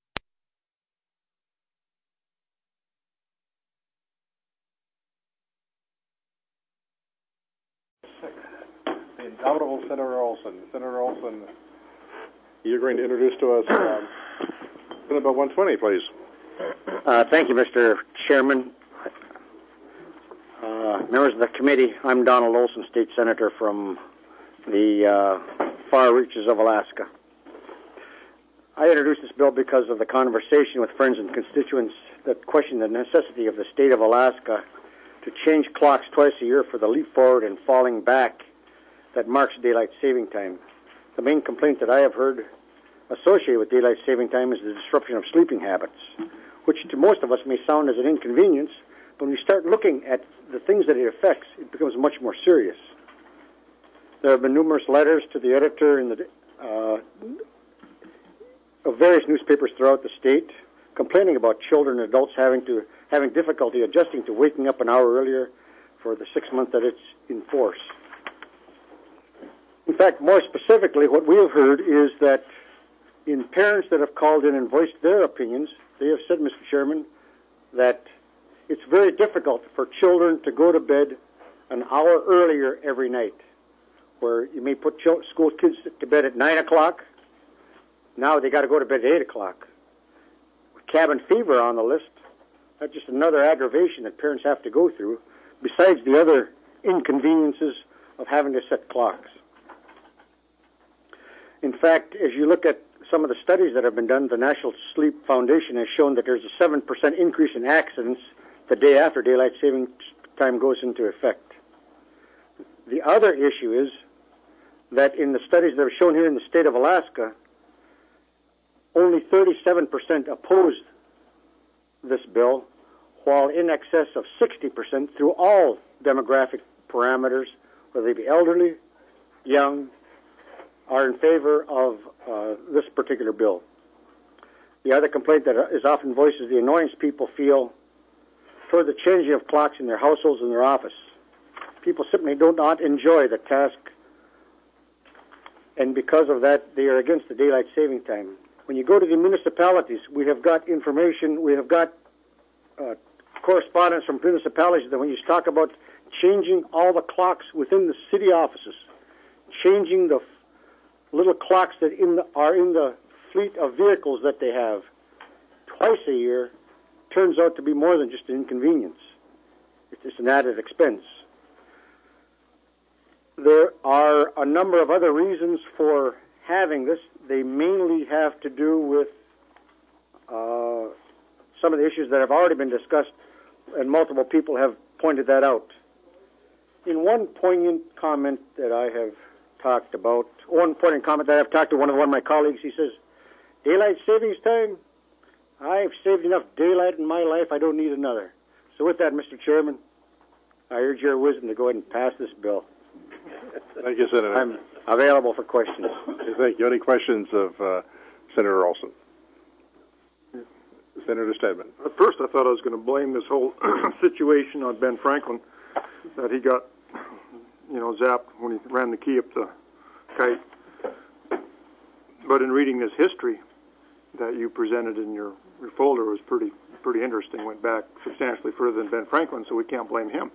the indomitable Senator Olson. Senator Olson, you're going to introduce to us Senate Bill 120, please. Thank you, Mr. Chairman. Members of the committee, I'm Donald Olson, State Senator from the far reaches of Alaska. I introduced this bill because of the conversation with friends and constituents that question the necessity of the state of Alaska to change clocks twice a year for the leap forward and falling back that marks daylight saving time. The main complaint that I have heard associated with daylight saving time is the disruption of sleeping habits, which to most of us may sound as an inconvenience, but when you start looking at the things that it affects, it becomes much more serious. There have been numerous letters to the editor in of various newspapers throughout the state complaining about children and adults having difficulty adjusting to waking up an hour earlier for the 6 months that it's in force. In fact, more specifically, what we have heard is that in parents that have called in and voiced their opinions, they have said, Mr. Chairman, that it's very difficult for children to go to bed an hour earlier every night, where you may put school kids to bed at 9 o'clock. Now they got to go to bed at 8 o'clock. With cabin fever on the list, that's just another aggravation that parents have to go through, besides the other inconveniences of having to set clocks. In fact, as you look at some of the studies that have been done, the National Sleep Foundation has shown that there's a 7% increase in accidents the day after daylight saving time goes into effect. The other issue is that in the studies that are shown here in the state of Alaska, only 37% opposed this bill, while in excess of 60% through all demographic parameters, whether they be elderly, young, are in favor of this particular bill. The other complaint that is often voiced is the annoyance people feel toward the changing of clocks in their households and their office. People simply do not enjoy the task, and because of that, they are against the daylight saving time. When you go to the municipalities, we have got information, we have got correspondence from municipalities that when you talk about changing all the clocks within the city offices, changing the little clocks that are in the fleet of vehicles that they have twice a year, turns out to be more than just an inconvenience. It's just an added expense. There are a number of other reasons for having this. They mainly have to do with some of the issues that have already been discussed, and multiple people have pointed that out. In one poignant comment that I have talked about, one comment that I've talked to one of my colleagues, he says, daylight savings time? I've saved enough daylight in my life, I don't need another. So with that, Mr. Chairman, I urge your wisdom to go ahead and pass this bill. Thank you, Senator. I'm available for questions. Thank you. Any questions of Senator Olson? Senator Stedman. At first, I thought I was going to blame this whole situation on Ben Franklin, that he got, zapped when he ran the key up the kite. But in reading this history that you presented in your folder was pretty interesting. Went back substantially further than Ben Franklin, so we can't blame him.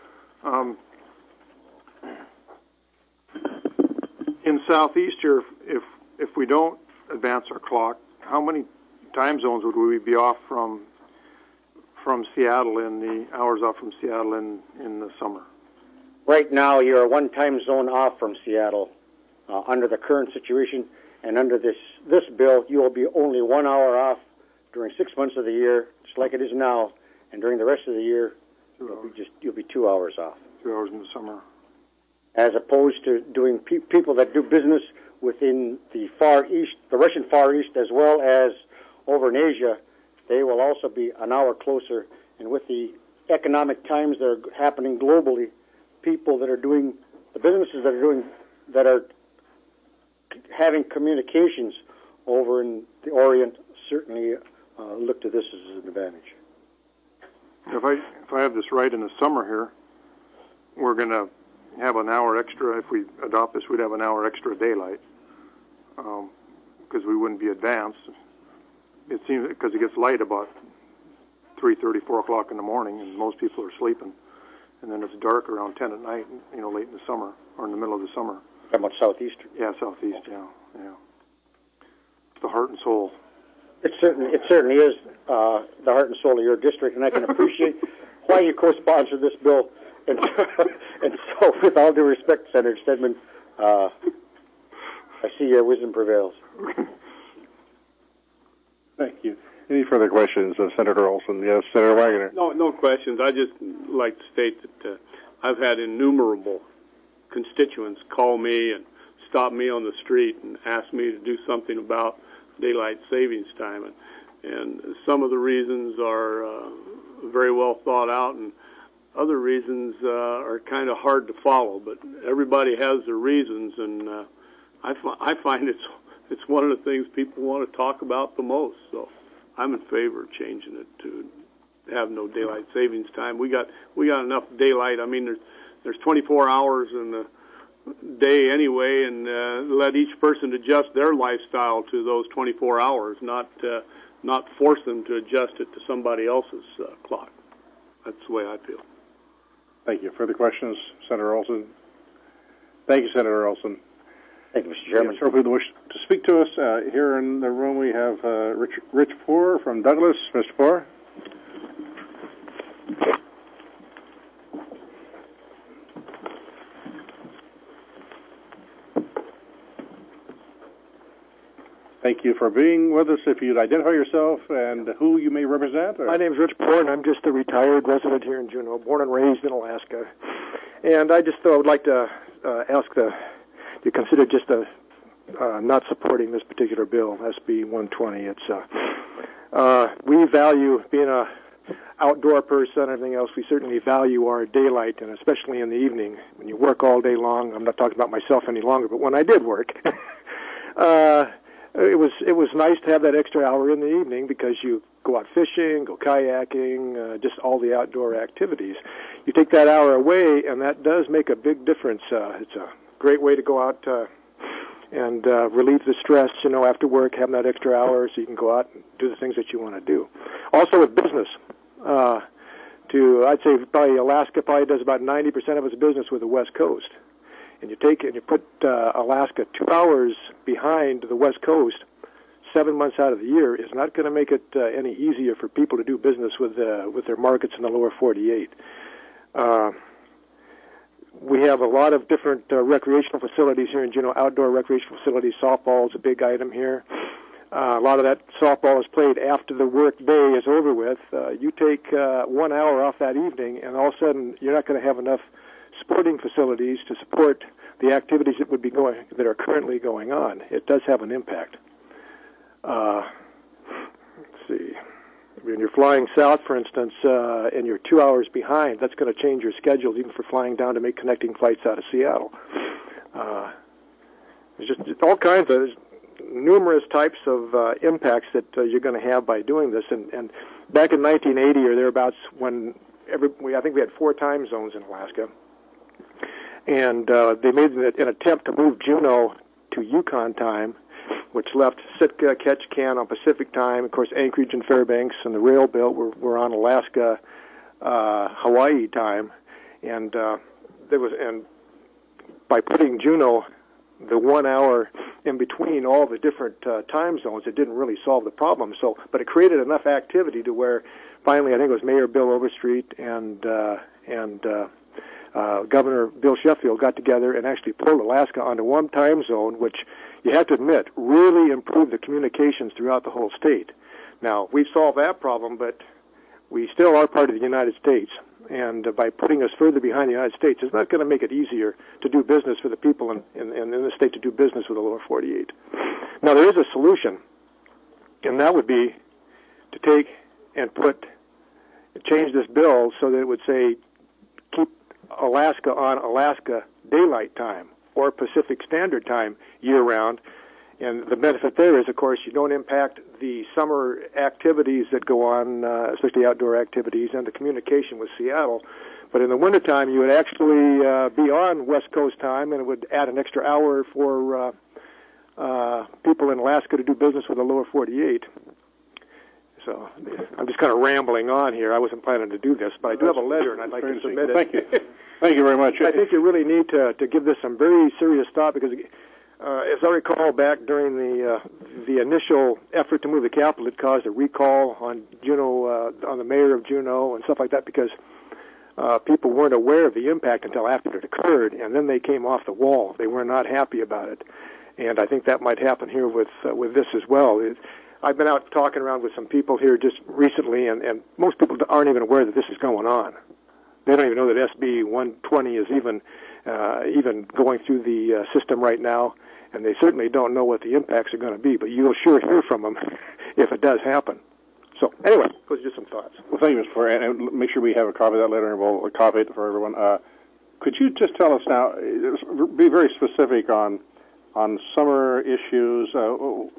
In Southeast here, if we don't advance our clock, how many time zones would we be off from Seattle in the hours off from Seattle in the summer? Right now, you're one time zone off from Seattle under the current situation, and under this bill, you will be only 1 hour off during 6 months of the year, just like it is now, and during the rest of the year, you'll be 2 hours off. 2 hours in the summer. As opposed to doing people that do business within the Far East, the Russian Far East, as well as over in Asia, they will also be an hour closer. And with the economic times that are happening globally, people that are doing, the businesses that are having communications over in the Orient certainly look to this as an advantage. If I have this right, in the summer here, we're going to have an hour extra. If we adopt this, we'd have an hour extra daylight because we wouldn't be advanced. It seems because it gets light about 3:30, 4 o'clock in the morning, and most people are sleeping, and then it's dark around 10 at night. Late in the summer or in the middle of the summer. How about Southeast? Yeah, Southeast. Yeah. It's the heart and soul. It certainly is the heart and soul of your district, and I can appreciate why you co-sponsored this bill. And so, with all due respect, Senator Stedman, I see your wisdom prevails. Thank you. Any further questions of Senator Olson? Yes, Senator Wagoner. No questions. I just like to state that I've had innumerable constituents call me and stop me on the street and ask me to do something about daylight savings time. And some of the reasons are very well thought out, and other reasons are kind of hard to follow. But everybody has their reasons, and I find it's one of the things people want to talk about the most. So I'm in favor of changing it to have no daylight savings time. We got enough daylight. I mean, there's 24 hours in the day anyway, and let each person adjust their lifestyle to those 24 hours, not force them to adjust it to somebody else's clock. That's the way I feel. Thank you. Further questions, Senator Olson? Thank you, Senator Olson. Thank you, Mr. Chairman. Yes, who wish to speak to us here in the room, we have Rich Poor from Douglas. Mr. Poor. Thank you for being with us. If you'd identify yourself and who you may represent. My name is Rich Poor, and I'm just a retired resident here in Juneau, born and raised in Alaska. And I just would like to ask to consider just not supporting this particular bill, SB 120. It's we value being a outdoor person and everything else. We certainly value our daylight, and especially in the evening when you work all day long. I'm not talking about myself any longer, but when I did work. It was nice to have that extra hour in the evening because you go out fishing, go kayaking, just all the outdoor activities. You take that hour away, and that does make a big difference. It's a great way to go out and relieve the stress, after work, having that extra hour so you can go out and do the things that you want to do. Also with business, I'd say probably Alaska probably does about 90% of its business with the West Coast. And you take it and you put Alaska 2 hours behind the West Coast 7 months out of the year is not going to make it any easier for people to do business with their markets in the lower 48. We have a lot of different recreational facilities here in Juneau, outdoor recreational facilities. Softball is a big item here. A lot of that softball is played after the work day is over with. You take 1 hour off that evening, and all of a sudden you're not going to have enough sporting facilities to support the activities that are currently going on. It does have an impact. Let's see. When you're flying south, for instance, and you're 2 hours behind, that's going to change your schedules even for flying down to make connecting flights out of Seattle. There's just all kinds of numerous types of impacts that you're going to have by doing this. And back in 1980 or thereabouts, when I think we had 4 time zones in Alaska, and they made an attempt to move Juneau to Yukon time, which left Sitka, Ketchikan on Pacific time. Of course, Anchorage and Fairbanks and the rail belt were on Alaska, Hawaii time, and by putting Juneau the 1 hour in between all the different time zones, it didn't really solve the problem. But it created enough activity to where finally, I think it was Mayor Bill Overstreet and Governor Bill Sheffield got together and actually pulled Alaska onto one time zone, which you have to admit really improved the communications throughout the whole state. Now, we've solved that problem, but we still are part of the United States. And by putting us further behind the United States, it's not going to make it easier to do business for the people in the state to do business with the lower 48. Now, there is a solution, and that would be to take and change this bill so that it would say keep Alaska on Alaska Daylight Time or Pacific Standard Time year-round. And the benefit there is, of course, you don't impact the summer activities that go on, especially outdoor activities, and the communication with Seattle. But in the wintertime, you would actually be on West Coast time, and it would add an extra hour for people in Alaska to do business with the lower 48. So I'm just kind of rambling on here. I wasn't planning to do this, but I do have a letter, and I'd like to submit it. Thank you. Thank you very much. I think you really need to give this some very serious thought because, as I recall back during the initial effort to move the capital, it caused a recall on Juneau, on the mayor of Juneau and stuff like that because people weren't aware of the impact until after it occurred, and then they came off the wall. They were not happy about it, and I think that might happen here with this as well. I've been out talking around with some people here just recently, and most people aren't even aware that this is going on. They don't even know that SB 120 is even going through the system right now, and they certainly don't know what the impacts are going to be, but you'll sure hear from them if it does happen. So, anyway, those are just some thoughts. Well, thank you, Mr. Forer, and make sure we have a copy of that letter, and we'll copy it for everyone. Could you just tell us now, be very specific on summer issues, and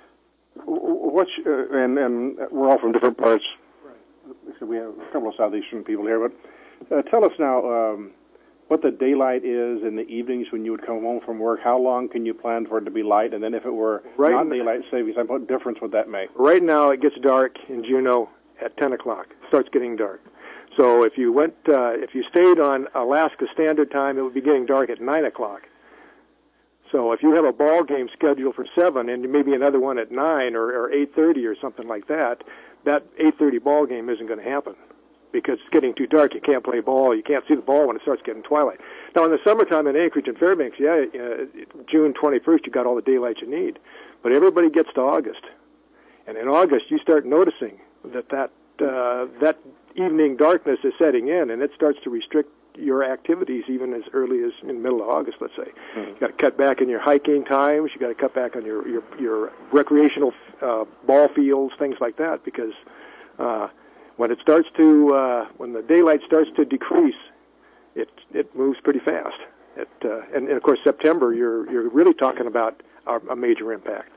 we're all from different parts. Right. So we have a couple of southeastern people here, but tell us now what the daylight is in the evenings when you would come home from work. How long can you plan for it to be light? And then if it were not daylight savings time, what difference would that make? Right now it gets dark in Juneau at 10 o'clock. It starts getting dark. So if you stayed on Alaska Standard Time, it would be getting dark at 9 o'clock. So if you have a ball game scheduled for 7 and maybe another one at 9 or 8:30 or something like that, that 8:30 ball game isn't going to happen because it's getting too dark. You can't play ball. You can't see the ball when it starts getting twilight. Now, in the summertime in Anchorage and Fairbanks, June 21st, you got all the daylight you need. But everybody gets to August. And in August, you start noticing that evening darkness is setting in, and it starts to restrict your activities even as early as in the middle of August, let's say. Mm-hmm. You got to cut back on your hiking times. You got to cut back on your recreational ball fields, things like that, because when the daylight starts to decrease, it moves pretty fast. And of course September, you're really talking about a major impact.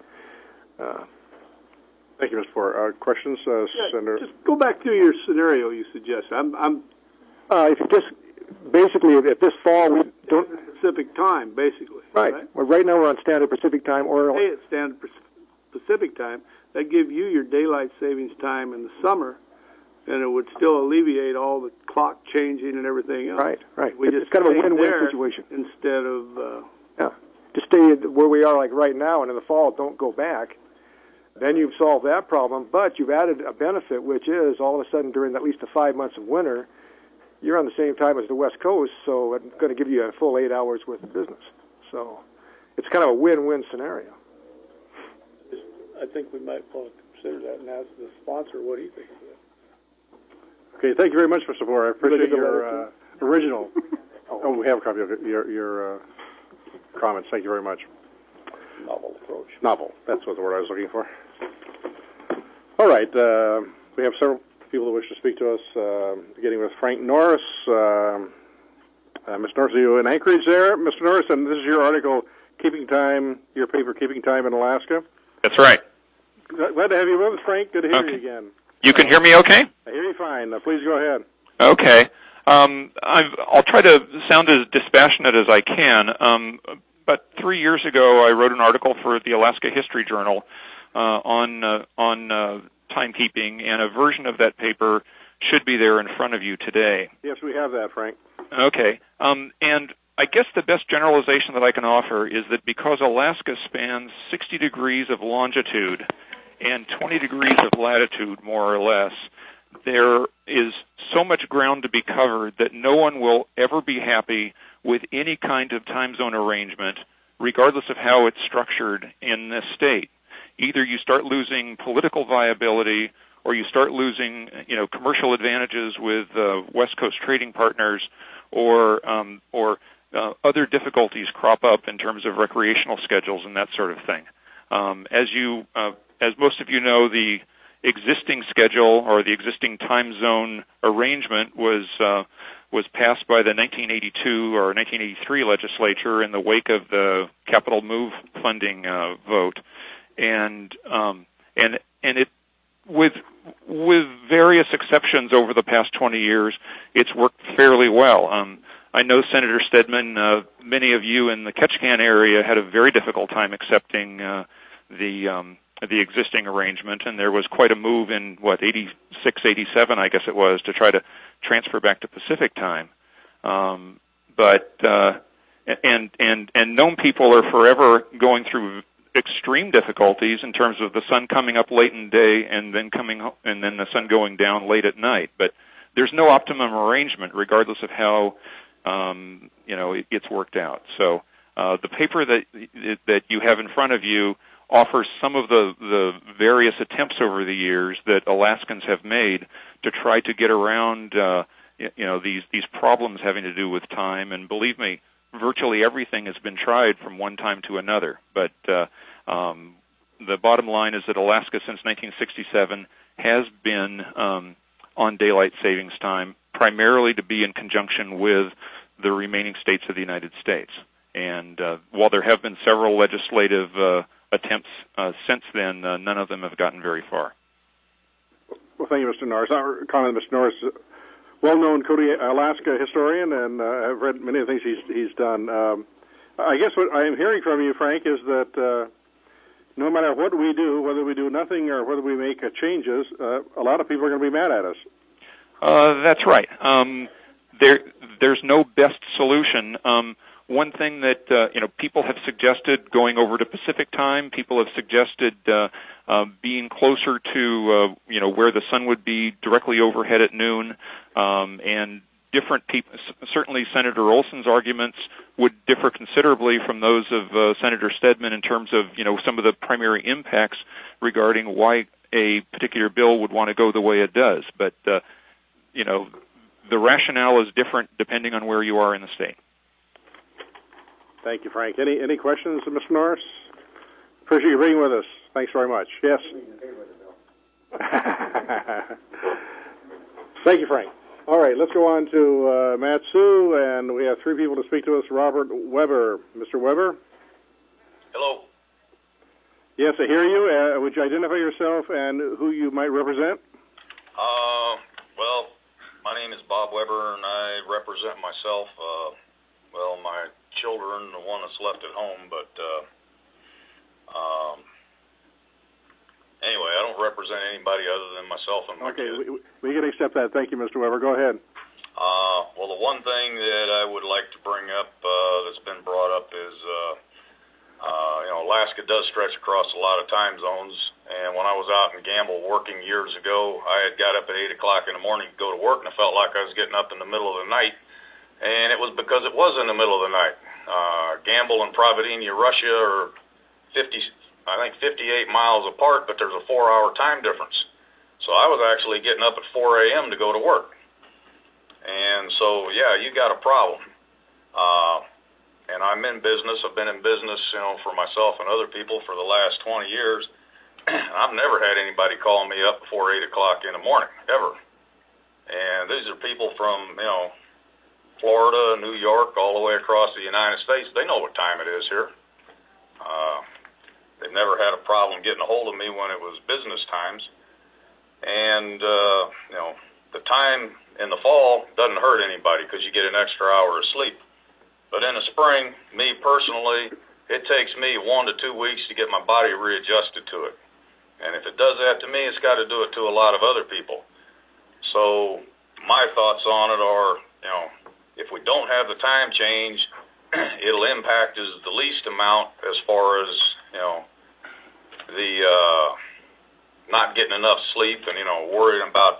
Thank you, Mr. Forer. Questions, Senator? Just go back through your scenario you suggest. If you just basically if this fall we don't Pacific time, basically. Right. Well, right now we're on Standard Pacific time or stay at Standard Pacific time. That give you your daylight savings time in the summer, and it would still alleviate all the clock changing and everything else. Right. It's kind of a win-win situation. Instead of just stay where we are like right now, and in the fall don't go back. Then you've solved that problem, but you've added a benefit, which is all of a sudden during at least the 5 months of winter, you're on the same time as the West Coast, so I'm going to give you a full 8 hours worth of business. So it's kind of a win-win scenario. I think we might want to consider that and ask the sponsor what he thinks of it. Okay, thank you very much, Mr. Bohr. I appreciate your original. Oh, we have a copy of it, your comments. Thank you very much. Novel approach. Novel. That's what the word I was looking for. All right. We have several people that wish to speak to us, beginning with Frank Norris. Mr. Norris, are you in Anchorage there? Mr. Norris, and this is your article, Keeping Time, your paper, Keeping Time in Alaska. That's right. Glad to have you with us, Frank. Good to hear you again. You can hear me okay? I hear you fine. Please go ahead. Okay. I'll try to sound as dispassionate as I can. But 3 years ago, I wrote an article for the Alaska History Journal on timekeeping, and a version of that paper should be there in front of you today. Yes, we have that, Frank. Okay. And I guess the best generalization that I can offer is that because Alaska spans 60 degrees of longitude and 20 degrees of latitude, more or less, there is so much ground to be covered that no one will ever be happy with any kind of time zone arrangement, regardless of how it's structured in this state. Either you start losing political viability, or you start losing, commercial advantages with West Coast trading partners, or other difficulties crop up in terms of recreational schedules and that sort of thing. As most of you know, the existing schedule or the existing time zone arrangement was passed by the 1982 or 1983 legislature in the wake of the Capital Move funding vote, and it with various exceptions over the past 20 years, it's worked fairly well. I know Senator Stedman. Many of you in the Ketchikan area had a very difficult time accepting the existing arrangement, and there was quite a move in 86, 87, I guess it was, to try to transfer back to Pacific time. But Nome people are forever going through extreme difficulties in terms of the sun coming up late in the day and then the sun going down late at night. But there's no optimum arrangement, regardless of how it's worked out. So the paper that you have in front of you offers some of the various attempts over the years that Alaskans have made to try to get around these problems having to do with time. And believe me, virtually everything has been tried from one time to another. But the bottom line is that Alaska, since 1967, has been on daylight savings time, primarily to be in conjunction with the remaining states of the United States. And while there have been several legislative attempts since then, none of them have gotten very far. Well, thank you, Mr. Norris. I'll comment on Mr. Norris, well-known Alaska historian, and I've read many of the things he's done. I guess what I am hearing from you, Frank, is that no matter what we do, whether we do nothing or whether we make changes, a lot of people are going to be mad at us. That's right. There's no best solution. One thing that people have suggested going over to Pacific time. People have suggested being closer to where the sun would be directly overhead at noon, and different people. Certainly, Senator Olson's arguments would differ considerably from those of Senator Stedman in terms of some of the primary impacts regarding why a particular bill would want to go the way it does. But the rationale is different depending on where you are in the state. Thank you, Frank. Any questions, Mr. Norris? Appreciate you being with us. Thanks very much. Yes. Thank you, Frank. All right, let's go on to Mat-Su, and we have three people to speak to us. Robert Weber. Mr. Weber? Hello. Yes, I hear you. Would you identify yourself and who you might represent? Well, my name is Bob Weber, and I represent myself. My children, the one that's left at home, but anyway, I don't represent anybody other than myself and my kids. We can accept that. Thank you, Mr. Weber. Go ahead. Well, the one thing that I would like to bring up that's been brought up is, Alaska does stretch across a lot of time zones, And when I was out in Gamble working years ago, I had got up at 8 o'clock in the morning to go to work, and I felt like I was getting up in the middle of the night. And it was because it was in the middle of the night. Gamble and Providencia, Russia are 58 miles apart, but there's a 4-hour time difference. So I was actually getting up at 4 a.m. to go to work. And so, yeah, you got a problem. And I'm in business. I've been in business, for myself and other people for the last 20 years. I've never had anybody call me up before 8 o'clock in the morning, ever. And these are people from, Florida, New York, all the way across the United States. They know what time it is here. They've never had a problem getting a hold of me when it was business times. And, the time in the fall doesn't hurt anybody because you get an extra hour of sleep. But in the spring, me personally, it takes me 1 to 2 weeks to get my body readjusted to it. And if it does that to me, it's got to do it to a lot of other people. So my thoughts on it are, if we don't have the time change, it'll impact us the least amount as far as, the not getting enough sleep and, worrying about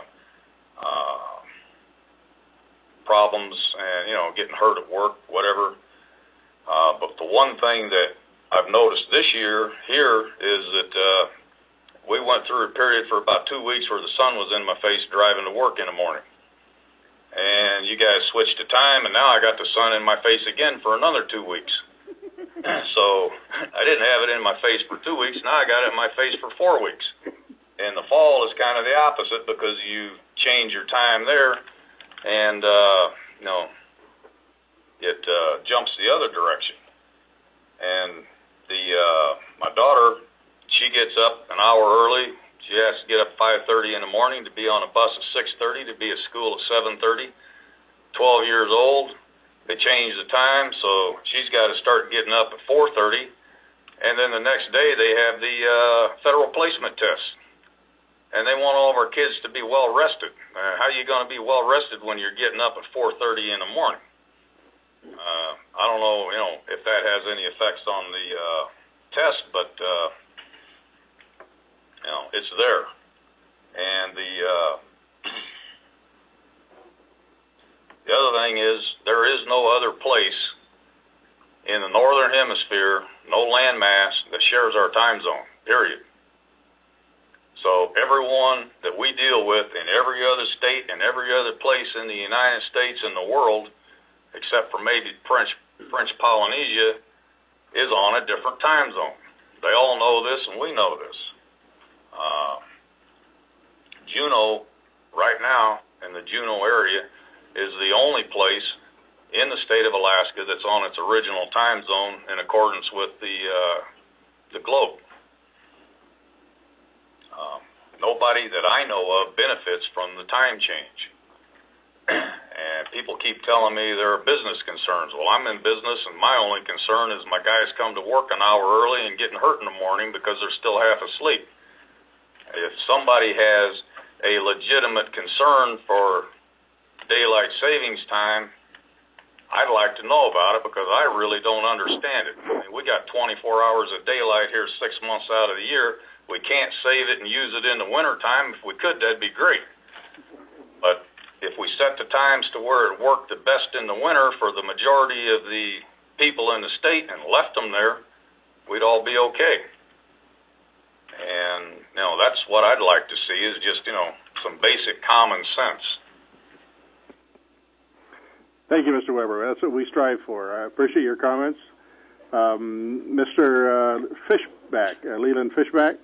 problems and, getting hurt at work, whatever. But the one thing that I've noticed this year here is that we went through a period for about 2 weeks where the sun was in my face driving to work in the morning. And you guys switched to time, and now I got the sun in my face again for another 2 weeks. So I didn't have it in my face for 2 weeks. Now I got it in my face for 4 weeks. And the fall is kind of the opposite because you change your time there, and it jumps the other direction. And my daughter, she gets up an hour early. She has to get up 5:30 in the morning to be on a bus at 6:30 to be at school at 7:30. 12 years old. They changed the time, so she's got to start getting up at 4:30. And then the next day they have the federal placement test. And they want all of our kids to be well rested. How are you going to be well rested when you're getting up at 4:30 in the morning? I don't know, if that has any effects on the test, but it's there. And the other thing is, there is no other place in the northern hemisphere, no landmass that shares our time zone, period. So everyone that we deal with in every other state and every other place in the United States and the world, except for maybe French Polynesia, is on a different time zone. They all know this, and we know this. Juneau, right now, in the Juneau area, is the only place in the state of Alaska that's on its original time zone in accordance with the globe. Nobody that I know of benefits from the time change. And people keep telling me there are business concerns. Well, I'm in business, and my only concern is my guys come to work an hour early and getting hurt in the morning because they're still half asleep. If somebody has a legitimate concern for daylight savings time, I'd like to know about it because I really don't understand it. I mean, we got 24 hours of daylight here 6 months out of the year. We can't save it and use it in the wintertime. If we could, that'd be great. But if we set the times to where it worked the best in the winter for the majority of the people in the state and left them there, we'd all be okay. And, that's what I'd like to see is just, some basic common sense. Thank you, Mr. Weber. That's what we strive for. I appreciate your comments. Mr. Fishback, Leland Fishback.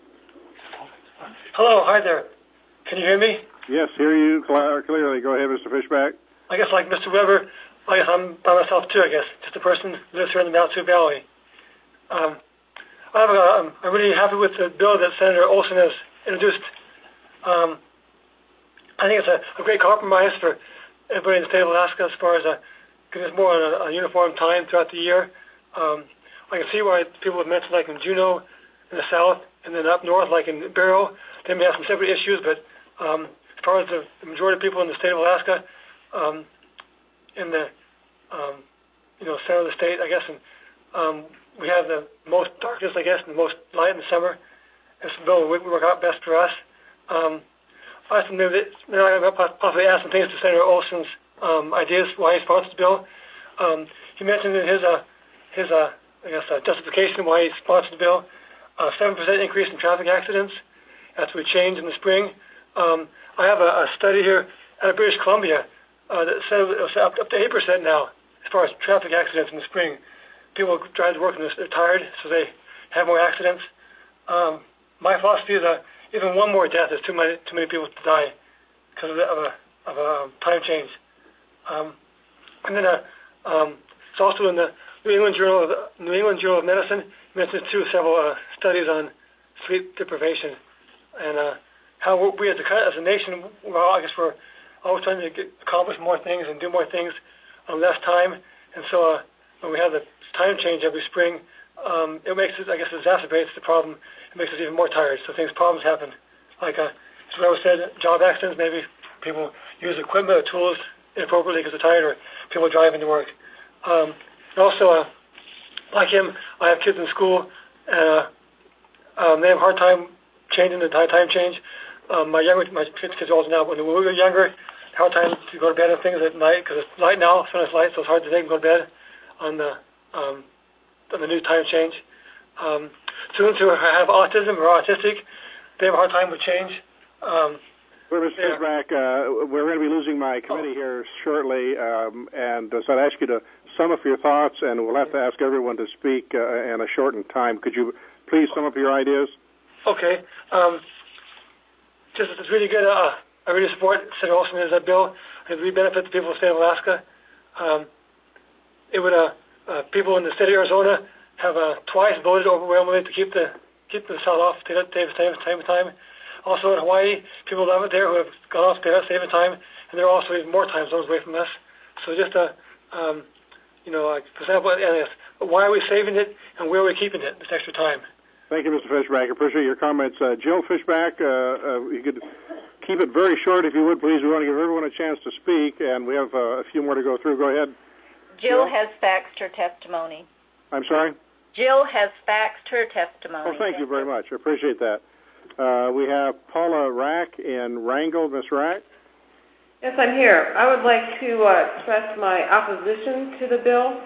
Hello, hi there. Can you hear me? Yes, hear you clearly. Go ahead, Mr. Fishback. I guess like Mr. Weber, I'm by myself too, I guess. Just a person who lives here in the Mt. Valley. I'm really happy with the bill that Senator Olson has introduced. I think it's a great compromise for everybody in the state of Alaska as far as giving us more on a uniform time throughout the year. I can see why people have mentioned, like in Juneau in the south, and then up north, like in Barrow, they may have some separate issues, but as far as the majority of people in the state of Alaska, in the center of the state, I guess, and we have the most darkness, I guess, and the most light in the summer, this bill would work out best for us. I possibly ask some things to Senator Olson's ideas why he sponsored the bill. He mentioned in his justification why he sponsored the bill, 7% increase in traffic accidents. That's what changed in the spring. I have a study here out of British Columbia that said it was up to 8% now as far as traffic accidents in the spring. People drive to work and they're tired, so they have more accidents. My philosophy is even one more death is too many people to die because of a time change. And then it's also in the New England Journal of Medicine mentions too several studies on sleep deprivation and how we as a nation, well, I guess we're always trying to accomplish more things and do more things in less time. And so when we have the time change every spring, it makes it, I guess, exacerbates the problem. It makes us even more tired. So problems happen. Like as I said, job accidents, maybe people use equipment or tools inappropriately because they're tired, or people driving to work. And also, like him, I have kids in school, and they have a hard time changing the time change. My kids are older now, but when we were younger, hard time to go to bed and things at night because it's light now, sun is light, so it's hard to take and go to bed on the new time change. Students who have autism or autistic, they have a hard time with change. Well, Mr. Fishback, we're going to be losing my committee here shortly, and so I'd ask you to sum up your thoughts, and we'll have to ask everyone to speak in a shortened time. Could you please sum up your ideas? Okay. It's really good. I really support Senator Olson as that bill. It really benefits the people of the state of Alaska. It would people in the state of Arizona have twice voted overwhelmingly to keep the South off save time. Also in Hawaii, people love it there who have gone off there saving time, and there are also even more time zones away from us. So just for example, why are we saving it and where are we keeping it this extra time? Thank you, Mr. Fishback. I appreciate your comments. Jill Fishback, you could keep it very short if you would, please. We want to give everyone a chance to speak, and we have a few more to go through. Go ahead. Jill has faxed her testimony. I'm sorry? Jill has faxed her testimony. Oh, thank you very much. I appreciate that. We have Paula Rack in Wrangell. Ms. Rack? Yes, I'm here. I would like to express my opposition to the bill.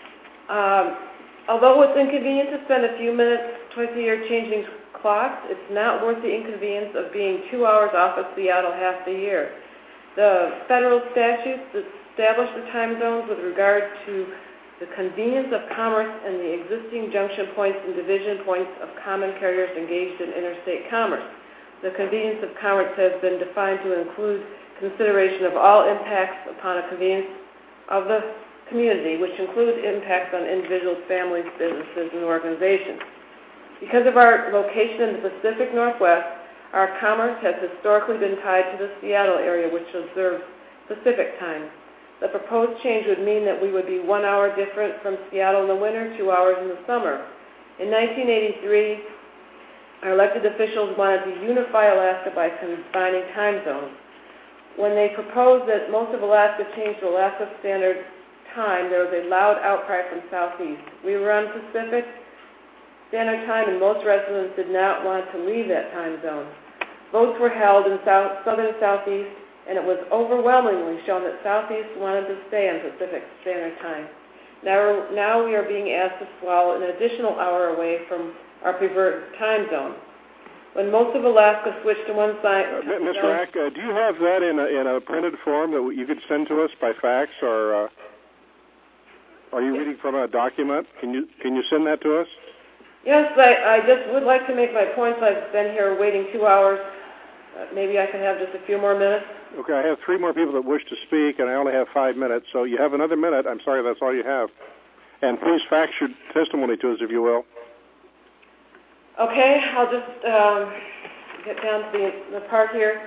Although it's inconvenient to spend a few minutes twice a year changing clocks, it's not worth the inconvenience of being 2 hours off of Seattle half the year. The federal statutes establish the time zones with regard to the convenience of commerce and the existing junction points and division points of common carriers engaged in interstate commerce. The convenience of commerce has been defined to include consideration of all impacts upon a convenience of the community, which includes impacts on individuals, families, businesses, and organizations. Because of our location in the Pacific Northwest, our commerce has historically been tied to the Seattle area, which observes Pacific time. The proposed change would mean that we would be 1 hour different from Seattle in the winter, 2 hours in the summer. In 1983, our elected officials wanted to unify Alaska by combining time zones. When they proposed that most of Alaska change to Alaska Standard Time, there was a loud outcry from Southeast. We were on Pacific Standard Time, and most residents did not want to leave that time zone. Votes were held in southern Southeast, and it was overwhelmingly shown that Southeast wanted to stay on Pacific Standard Time. Now we are being asked to swallow an additional hour away from our preferred time zone. When most of Alaska switched to one side... Ms. Rack, do you have that in a printed form that you could send to us by fax, or are you reading from a document? Can you send that to us? Yes, I just would like to make my points. I've been here waiting 2 hours. Maybe I can have just a few more minutes. Okay, I have 3 more people that wish to speak, and I only have 5 minutes, so you have another minute. I'm sorry, that's all you have. And please fax your testimony to us, if you will. Okay, I'll just get down to the part here.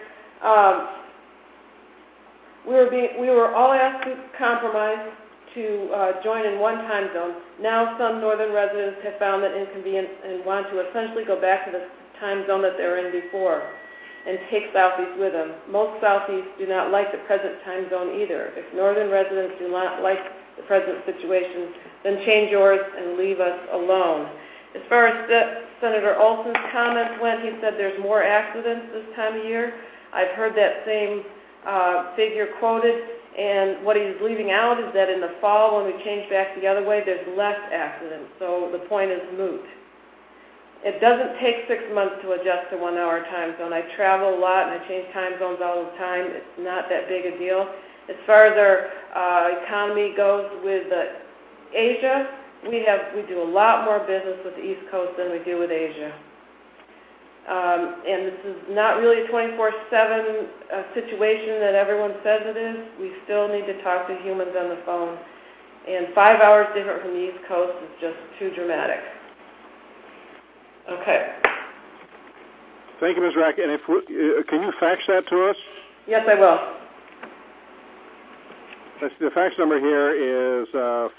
We were all asked to compromise to join in one time zone. Now some northern residents have found that inconvenient and want to essentially go back to the time zone that they were in before and take Southeast with them. Most Southeast do not like the present time zone either. If northern residents do not like the present situation, then change yours and leave us alone. As far as Senator Olson's comments went, he said there's more accidents this time of year. I've heard that same figure quoted, and what he's leaving out is that in the fall, when we change back the other way, there's less accidents, so the point is moot. It doesn't take 6 months to adjust to 1 hour time zone. I travel a lot and I change time zones all the time. It's not that big a deal. As far as our economy goes with Asia, we do a lot more business with the East Coast than we do with Asia. And this is not really a 24/7 situation that everyone says it is. We still need to talk to humans on the phone. And 5 hours different from the East Coast is just too dramatic. Okay. Thank you, Ms. Rack. And can you fax that to us? Yes, I will. The fax number here is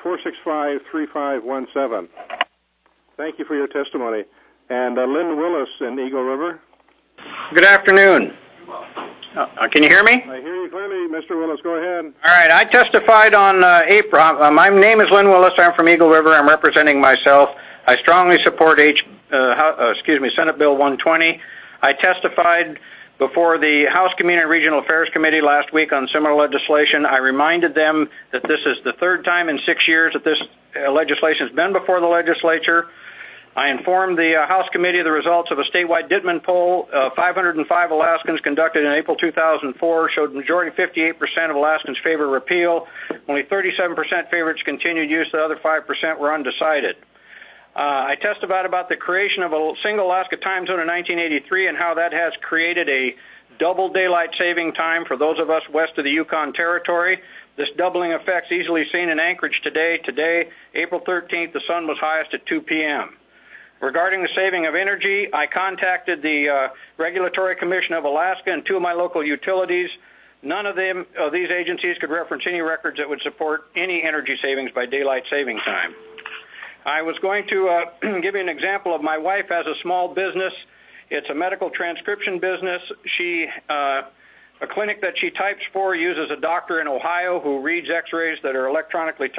465-3517. Thank you for your testimony. And Lynn Willis in Eagle River. Good afternoon. Can you hear me? I hear you clearly, Mr. Willis. Go ahead. All right. I testified on April. My name is Lynn Willis. I'm from Eagle River. I'm representing myself. I strongly support Senate Bill 120. I testified before the House Community and Regional Affairs Committee last week on similar legislation. I reminded them that this is the third time in 6 years that this legislation has been before the legislature. I informed the House Committee of the results of a statewide Dittman poll. 505 Alaskans conducted in April 2004 showed majority 58% of Alaskans favor repeal. Only 37% favor its continued use. The other 5% were undecided. I testified about the creation of a single Alaska time zone in 1983 and how that has created a double daylight saving time for those of us west of the Yukon Territory. This doubling effect's easily seen in Anchorage today. Today, April 13th, the sun was highest at 2 p.m. Regarding the saving of energy, I contacted the Regulatory Commission of Alaska and two of my local utilities. None of these agencies could reference any records that would support any energy savings by daylight saving time. I was going to give you an example of my wife has a small business. It's a medical transcription business. A clinic that she types for uses a doctor in Ohio who reads x-rays that are electronically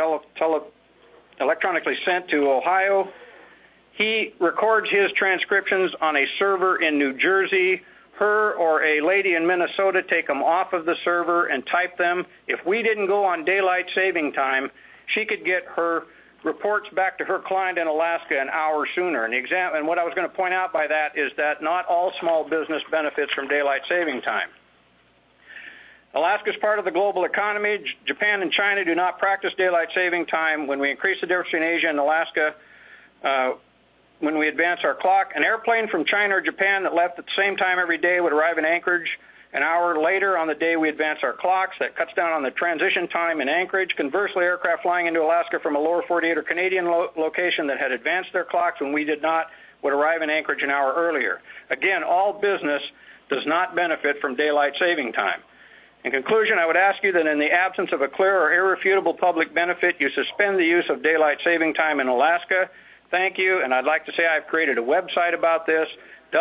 sent to Ohio. He records his transcriptions on a server in New Jersey. Her or a lady in Minnesota take them off of the server and type them. If we didn't go on daylight saving time, she could get her reports back to her client in Alaska an hour sooner. And what I was going to point out by that is that not all small business benefits from daylight saving time. Alaska is part of the global economy. Japan and China do not practice daylight saving time. When we increase the difference between Asia and Alaska, when we advance our clock, an airplane from China or Japan that left at the same time every day would arrive in Anchorage an hour later on the day we advance our clocks. That cuts down on the transition time in Anchorage. Conversely, aircraft flying into Alaska from a lower 48 or Canadian location that had advanced their clocks when we did not would arrive in Anchorage an hour earlier. Again, all business does not benefit from daylight saving time. In conclusion, I would ask you that in the absence of a clear or irrefutable public benefit, you suspend the use of daylight saving time in Alaska. Thank you, and I'd like to say I've created a website about this,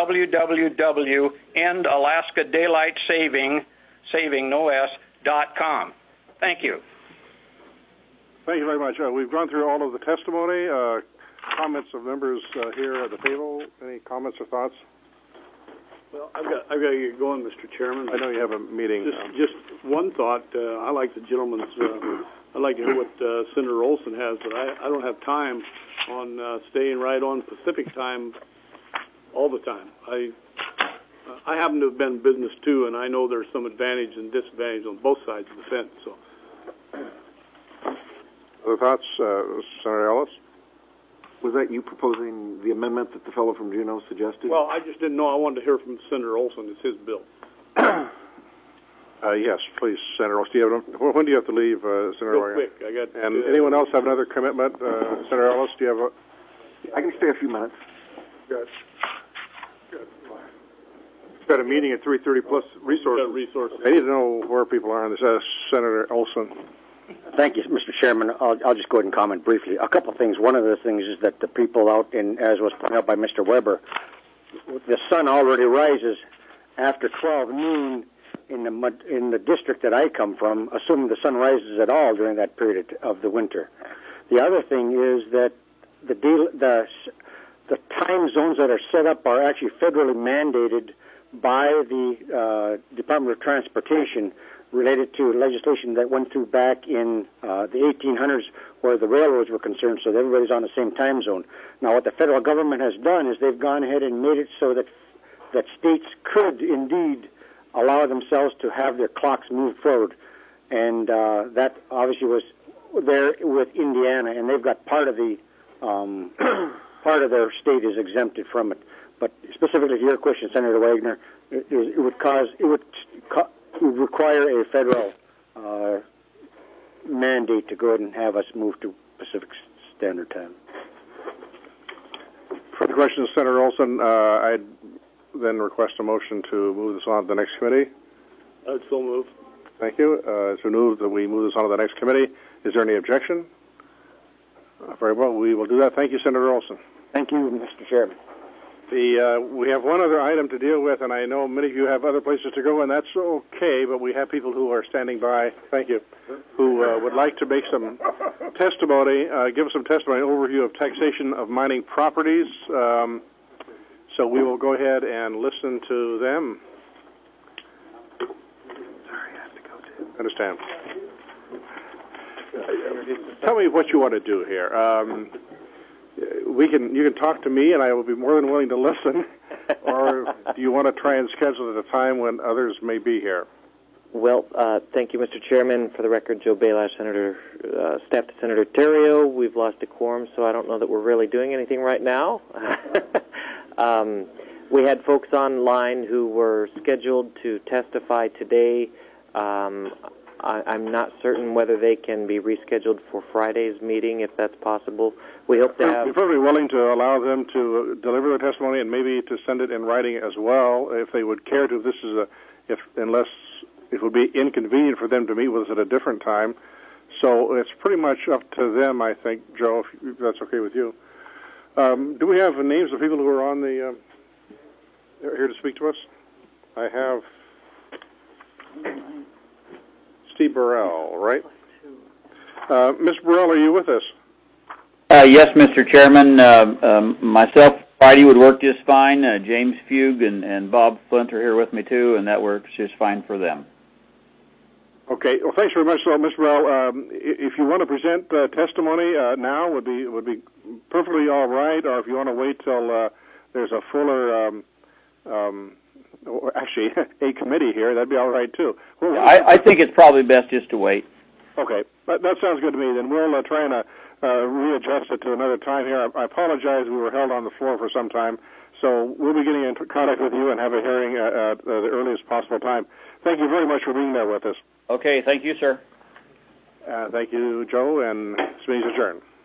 www.endalaskadaylightsaving.com. Thank you. Thank you very much. We've gone through all of the testimony. Comments of members here at the table. Any comments or thoughts? Well, I've got to get going, Mr. Chairman. I know you have a meeting. Just one thought. I like the gentleman's. I'd like to hear what Senator Olson has, but I don't have time on staying right on Pacific time all the time. I happen to have been in business too, and I know there's some advantage and disadvantage on both sides of the fence. So, other thoughts, Senator Ellis? Was that you proposing the amendment that the fellow from Juneau suggested? Well, I just didn't know. I wanted to hear from Senator Olson. It's his bill. Yes, please, Senator Ellis. When do you have to leave, Senator Real quick. And anyone else have another commitment? Senator Ellis, do you have I can stay a few minutes. Good. Got a meeting at 3:30 plus resources. I need to know where people are on this. Senator Olson. Thank you, Mr. Chairman. I'll just go ahead and comment briefly. A couple of things. One of the things is that the people out in, as was pointed out by Mr. Weber, the sun already rises after 12 noon in the district that I come from, assuming the sun rises at all during that period of the winter. The other thing is that the the time zones that are set up are actually federally mandated by the Department of Transportation, related to legislation that went through back in the 1800s, where the railroads were concerned, so that everybody's on the same time zone. Now, what the federal government has done is they've gone ahead and made it so that states could indeed allow themselves to have their clocks moved forward, and that obviously was there with Indiana, and they've got part of the part of their state is exempted from it. But specifically to your question, Senator Wagner, it would require a federal mandate to go ahead and have us move to Pacific Standard Time. For the question, Senator Olson, I'd then request a motion to move this on to the next committee. I'd so move. Thank you. It's been moved that we move this on to the next committee. Is there any objection? Very well, we will do that. Thank you, Senator Olson. Thank you, Mr. Chairman. We have one other item to deal with, and I know many of you have other places to go, and that's okay, but we have people who are standing by, thank you, who would like to make some testimony, give us some testimony, overview of taxation of mining properties. So we will go ahead and listen to them. Sorry, I have to go to. Understand. Tell me what you want to do here. You can talk to me, and I will be more than willing to listen. Or do you want to try and schedule at a time when others may be here? Well, thank you, Mr. Chairman. For the record, Joe Bailash, staff to Senator Terrio. We've lost a quorum, so I don't know that we're really doing anything right now. We had folks online who were scheduled to testify today. I'm not certain whether they can be rescheduled for Friday's meeting, if that's possible. We hope to have... We're perfectly willing to allow them to deliver their testimony and maybe to send it in writing as well, if they would care to. This is unless it would be inconvenient for them to meet with us at a different time. So it's pretty much up to them, I think, Joe, if that's okay with you. Do we have names of people who are on the here to speak to us? I have Steve Burrell, right? Mr. Burrell, are you with us? Yes, Mr. Chairman. Myself, Friday would work just fine. James Fugue and Bob Flint are here with me too, and that works just fine for them. Okay. Well, thanks very much, Mr. Burrell. If you want to present testimony now, would be perfectly all right. Or if you want to wait till there's a fuller, actually, a committee here, that'd be all right too. I think it's probably best just to wait. Okay, that sounds good to me. Then we'll try and readjust it to another time here. I apologize, we were held on the floor for some time, so we'll be getting in contact with you and have a hearing at the earliest possible time. Thank you very much for being there with us. Okay, thank you, sir. Thank you, Joe, and this meeting is adjourned.